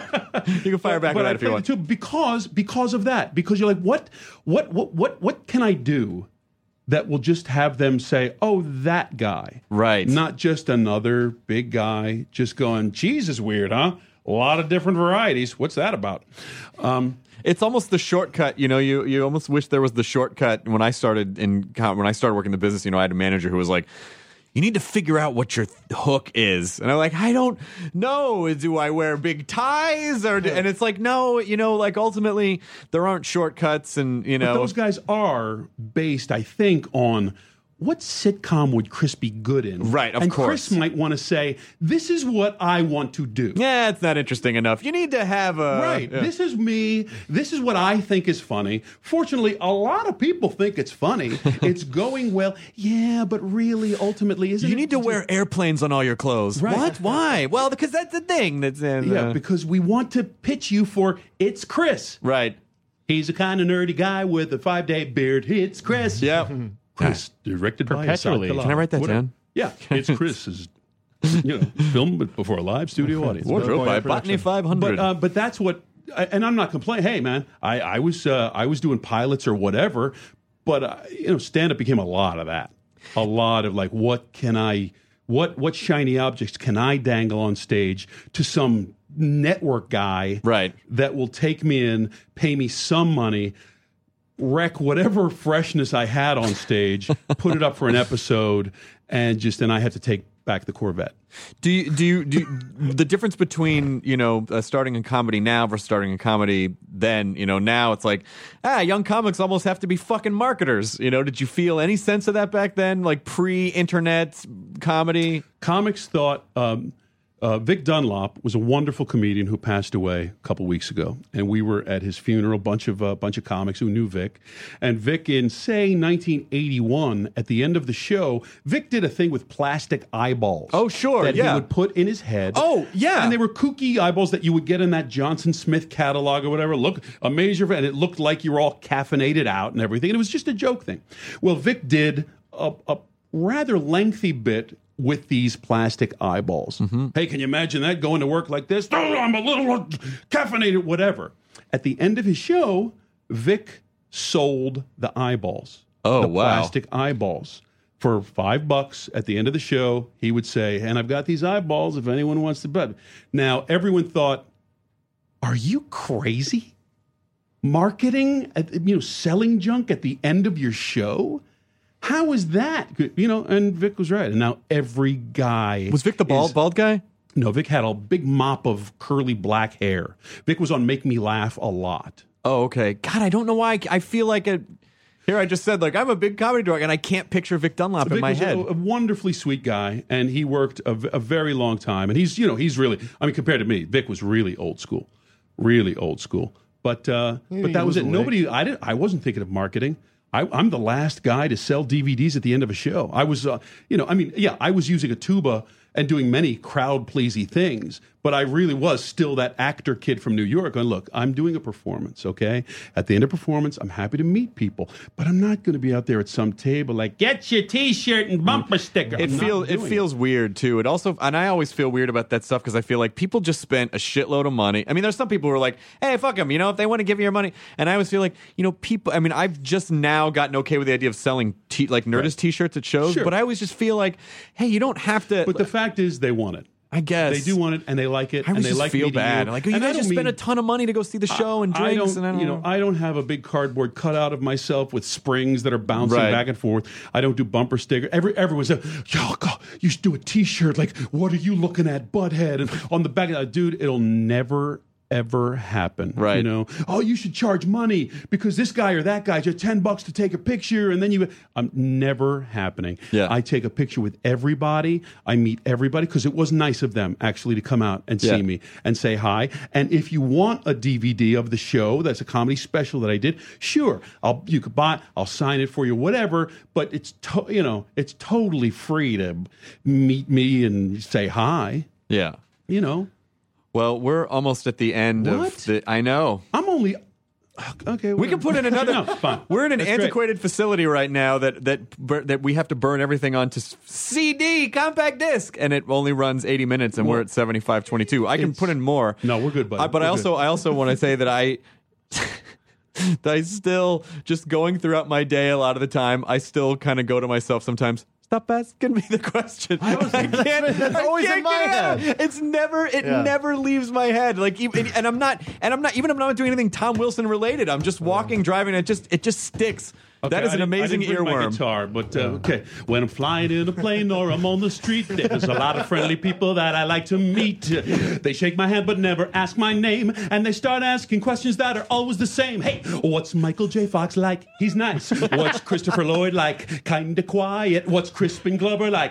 You can fire back but with I that if you played want. the tuba because because of that. Because you're like, what, what, what, what, what can I do that will just have them say, oh, that guy, Right. Not just another big guy just going, cheese is weird, huh? A lot of different varieties. What's that about? Um, It's almost the shortcut, you know. You you almost wish there was the shortcut. When I started in com- when I started working the business, you know, I had a manager who was like, "You need to figure out what your th- hook is," and I'm like, "I don't know. Do I wear big ties or?" Do-? And it's like, no, you know, like ultimately there aren't shortcuts, and you know, But those guys are based, I think, on what sitcom would Chris be good in? Right, of and course. Chris might want to say, this is what I want to do. yeah, it's not interesting enough. You need to have a Right. yeah. This is me. This is what I think is funny. Fortunately, a lot of people think it's funny. It's going well. Yeah, but really, ultimately, isn't You it need to wear airplanes on all your clothes. Right. What? Why? Well, because that's the thing. That's in, Yeah, uh, because we want to pitch you for It's Chris. right. He's a kind of nerdy guy with a five-day beard. It's Chris. Yeah. Chris, directed by Perpetually. Asad Kalal. Can I write that Whatever. down? Yeah, it's Chris is, you know, filmed before a live studio audience. Wardrobe by Botany five hundred. But uh, but that's what, and I'm not complaining. Hey, man, I I was uh, I was doing pilots or whatever, but uh, you know, stand up became a lot of that, a lot of like, what can I, what what shiny objects can I dangle on stage to some network guy, Right. that will take me in, pay me some money, wreck whatever freshness I had on stage, put it up for an episode, and just then I had to take back the Corvette. Do you, do you, do you, the difference between, you know, uh, starting in comedy now versus starting in comedy then, you know, now it's like, ah, young comics almost have to be fucking marketers. You know, did you feel any sense of that back then? Like pre-internet comedy? Comics thought um, uh, Vic Dunlop was a wonderful comedian who passed away a couple weeks ago, and we were at his funeral. Bunch of uh, bunch of comics who knew Vic, and Vic in say nineteen eighty-one, at the end of the show, Vic did a thing with plastic eyeballs. Oh, sure, that yeah. he would put in his head. Oh, yeah. and they were kooky eyeballs that you would get in that Johnson Smith catalog or whatever. Look, a major, and it looked like you were all caffeinated out and everything, and it was just a joke thing. Well, Vic did a, a rather lengthy bit with these plastic eyeballs. Mm-hmm. Hey, can you imagine that going to work like this? Oh, I'm a little caffeinated, whatever. At the end of his show, Vic sold the eyeballs. Oh, the wow. plastic eyeballs. For five bucks at the end of the show, he would say, and I've got these eyeballs if anyone wants to bet. Now, everyone thought, are you crazy? Marketing, you know, selling junk at the end of your show? How is that? You know, and Vic was right. And now every guy Was Vic the bald, is- bald guy? No, Vic had a big mop of curly black hair. Vic was on Make Me Laugh a lot. Oh, okay. God, I don't know why. I, I feel like a. Here, I just said, like, I'm a big comedy director, and I can't picture Vic Dunlop in Vic my was head. A, a wonderfully sweet guy, and he worked a, v- a very long time. And he's, you know, he's really, I mean, compared to me, Vic was really old school, really old school. But uh, Yeah, but he that was was it. awake. Nobody, I didn't, I wasn't thinking of marketing. I, I'm the last guy to sell D V Ds at the end of a show. I was, uh, you know, I mean, yeah, I was using a tuba and doing many crowd-pleasy things, but I really was still that actor kid from New York. Going, look, I'm doing a performance, okay? At the end of performance, I'm happy to meet people, but I'm not going to be out there at some table like, get your T-shirt and bumper sticker. It I'm not feels it doing feels weird too. It also, and I always feel weird about that stuff because I feel like people just spent a shitload of money. I mean, there's some people who are like, "Hey, fuck them," you know, if they want to give you your money. And I always feel like, you know, people. I mean, I've just now gotten okay with the idea of selling t- like Nerdist Right. T-shirts at shows, Sure. but I always just feel like, hey, you don't have to. But the fact is, they want it. I guess They do want it, and they like it, I and always they just like feel meeting bad. you. Like, oh, you And I guys don't just spent mean- a ton of money to go see the show and I drinks, don't, and I don't you know, I don't have a big cardboard cutout of myself with springs that are bouncing Right. back and forth. I don't do bumper sticker. Every everyone said, "Yo, God, you should do a T-shirt. Like, what are you looking at, butthead?" And on the back of that, dude, it'll never ever happen. Right. You know, oh, you should charge money because this guy or that guy just ten bucks to take a picture, and then you. I'm never happening. Yeah. I take a picture with everybody. I meet everybody because it was nice of them actually to come out and Yeah. see me and say hi. And if you want a D V D of the show, that's a comedy special that I did. Sure, I'll you could buy. I'll sign it for you, whatever. But it's to, you know it's totally free to meet me and say hi. Yeah. You know. Well, we're almost at the end What? of the. I know. I'm only okay. We can put in another. No, fine. We're in an That's great. antiquated facility right now that that bur- that we have to burn everything onto s- C D compact disc, and it only runs eighty minutes, and we're at seventy-five twenty-two. I can It's- put in more. No, we're good, buddy. Uh, but I We're also good. I also want to say that I. that I still just going throughout my day a lot of the time. I still kind of go to myself sometimes. Stop asking me the question. I, can't. That's I always can't in my get it out. head. It's never. It Yeah. never leaves my head. Like, even, and I'm not. And I'm not. Even if I'm not doing anything Tom Wilson related. I'm just walking, driving. And it just. It just sticks. Okay, that is I an didn't- amazing I didn't bring my earworm. guitar, but uh, okay. When I'm flying in a plane or I'm on the street, there's a lot of friendly people that I like to meet. They shake my hand but never ask my name, and they start asking questions that are always the same. Hey, what's Michael J. Fox like? He's nice. What's Christopher Lloyd like? Kinda quiet. What's Crispin Glover like?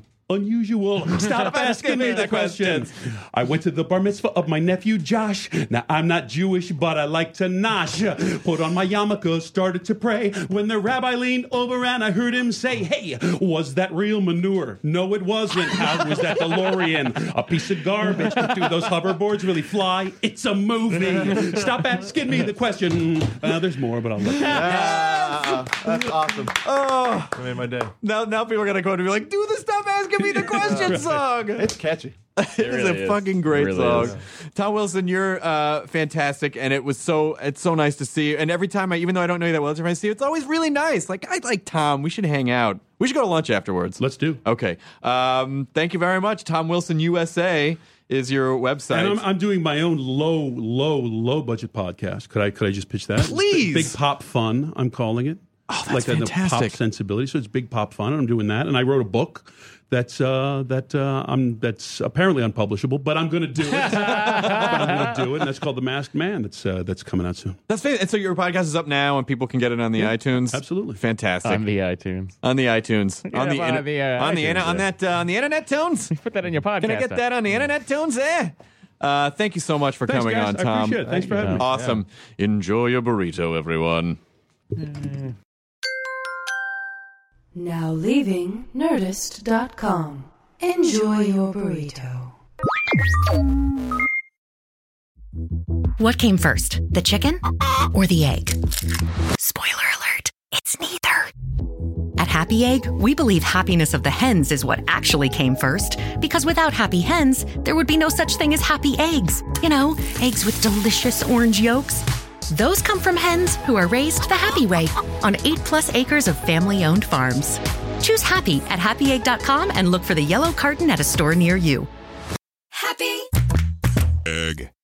Unusual. Stop asking me the questions. I went to the bar mitzvah of my nephew Josh. Now I'm not Jewish, but I like to nosh. Put on my yarmulke, started to pray. When the rabbi leaned over and I heard him say, "Hey, was that real manure?" No, it wasn't. How was that DeLorean? A piece of garbage. Do those hoverboards really fly? It's a movie. Stop asking me the question. Uh, there's more, but I'll let you. Yeah, that's awesome. Oh, I made my day. now now people are gonna go and be like, "Do the Stop Asking Me the Question song." It's catchy. It is really a is. fucking great It really song. is. Tom Wilson, you're uh, fantastic, and it was so it's so nice to see you. And every time I, even though I don't know you that well, every time I see you, it's always really nice. Like, I like Tom. We should hang out. We should go to lunch afterwards. Let's do. Okay. Um, thank you very much. Tom Wilson U S A is your website. And I'm, I'm doing my own low, low, low budget podcast. Could I? Could I just pitch that? Please. Big Pop Fun. I'm calling it. Oh, that's like a- the fantastic. pop sensibility. So it's Big Pop Fun, and I'm doing that. And I wrote a book that's uh, that uh, I'm that's apparently unpublishable, but I'm going to do it. but I'm going to do it, and that's called The Masked Man. That's uh, that's coming out soon. That's fantastic. And so your podcast is up now, and people can get it on the Yeah, iTunes. absolutely. Fantastic. On the iTunes. on the iTunes. Yeah, on the, on inter- the, uh, on the iTunes, inter- on yeah. that uh, on the internet tunes. Put that in your podcast. Can I get that on the internet tunes? Eh. Uh, thank you so much for Thanks, coming guys. on, I Tom. appreciate it. Thanks for having me. Awesome. Enjoy your burrito, everyone. Now leaving Nerdist dot com. Enjoy your burrito. What came first, the chicken or the egg? Spoiler alert, it's neither. At Happy Egg, we believe happiness of the hens is what actually came first, because without happy hens, there would be no such thing as happy eggs. You know, eggs with delicious orange yolks. Those come from hens who are raised the happy way on eight plus acres of family-owned farms. Choose happy at happy egg dot com and look for the yellow carton at a store near you. Happy Egg.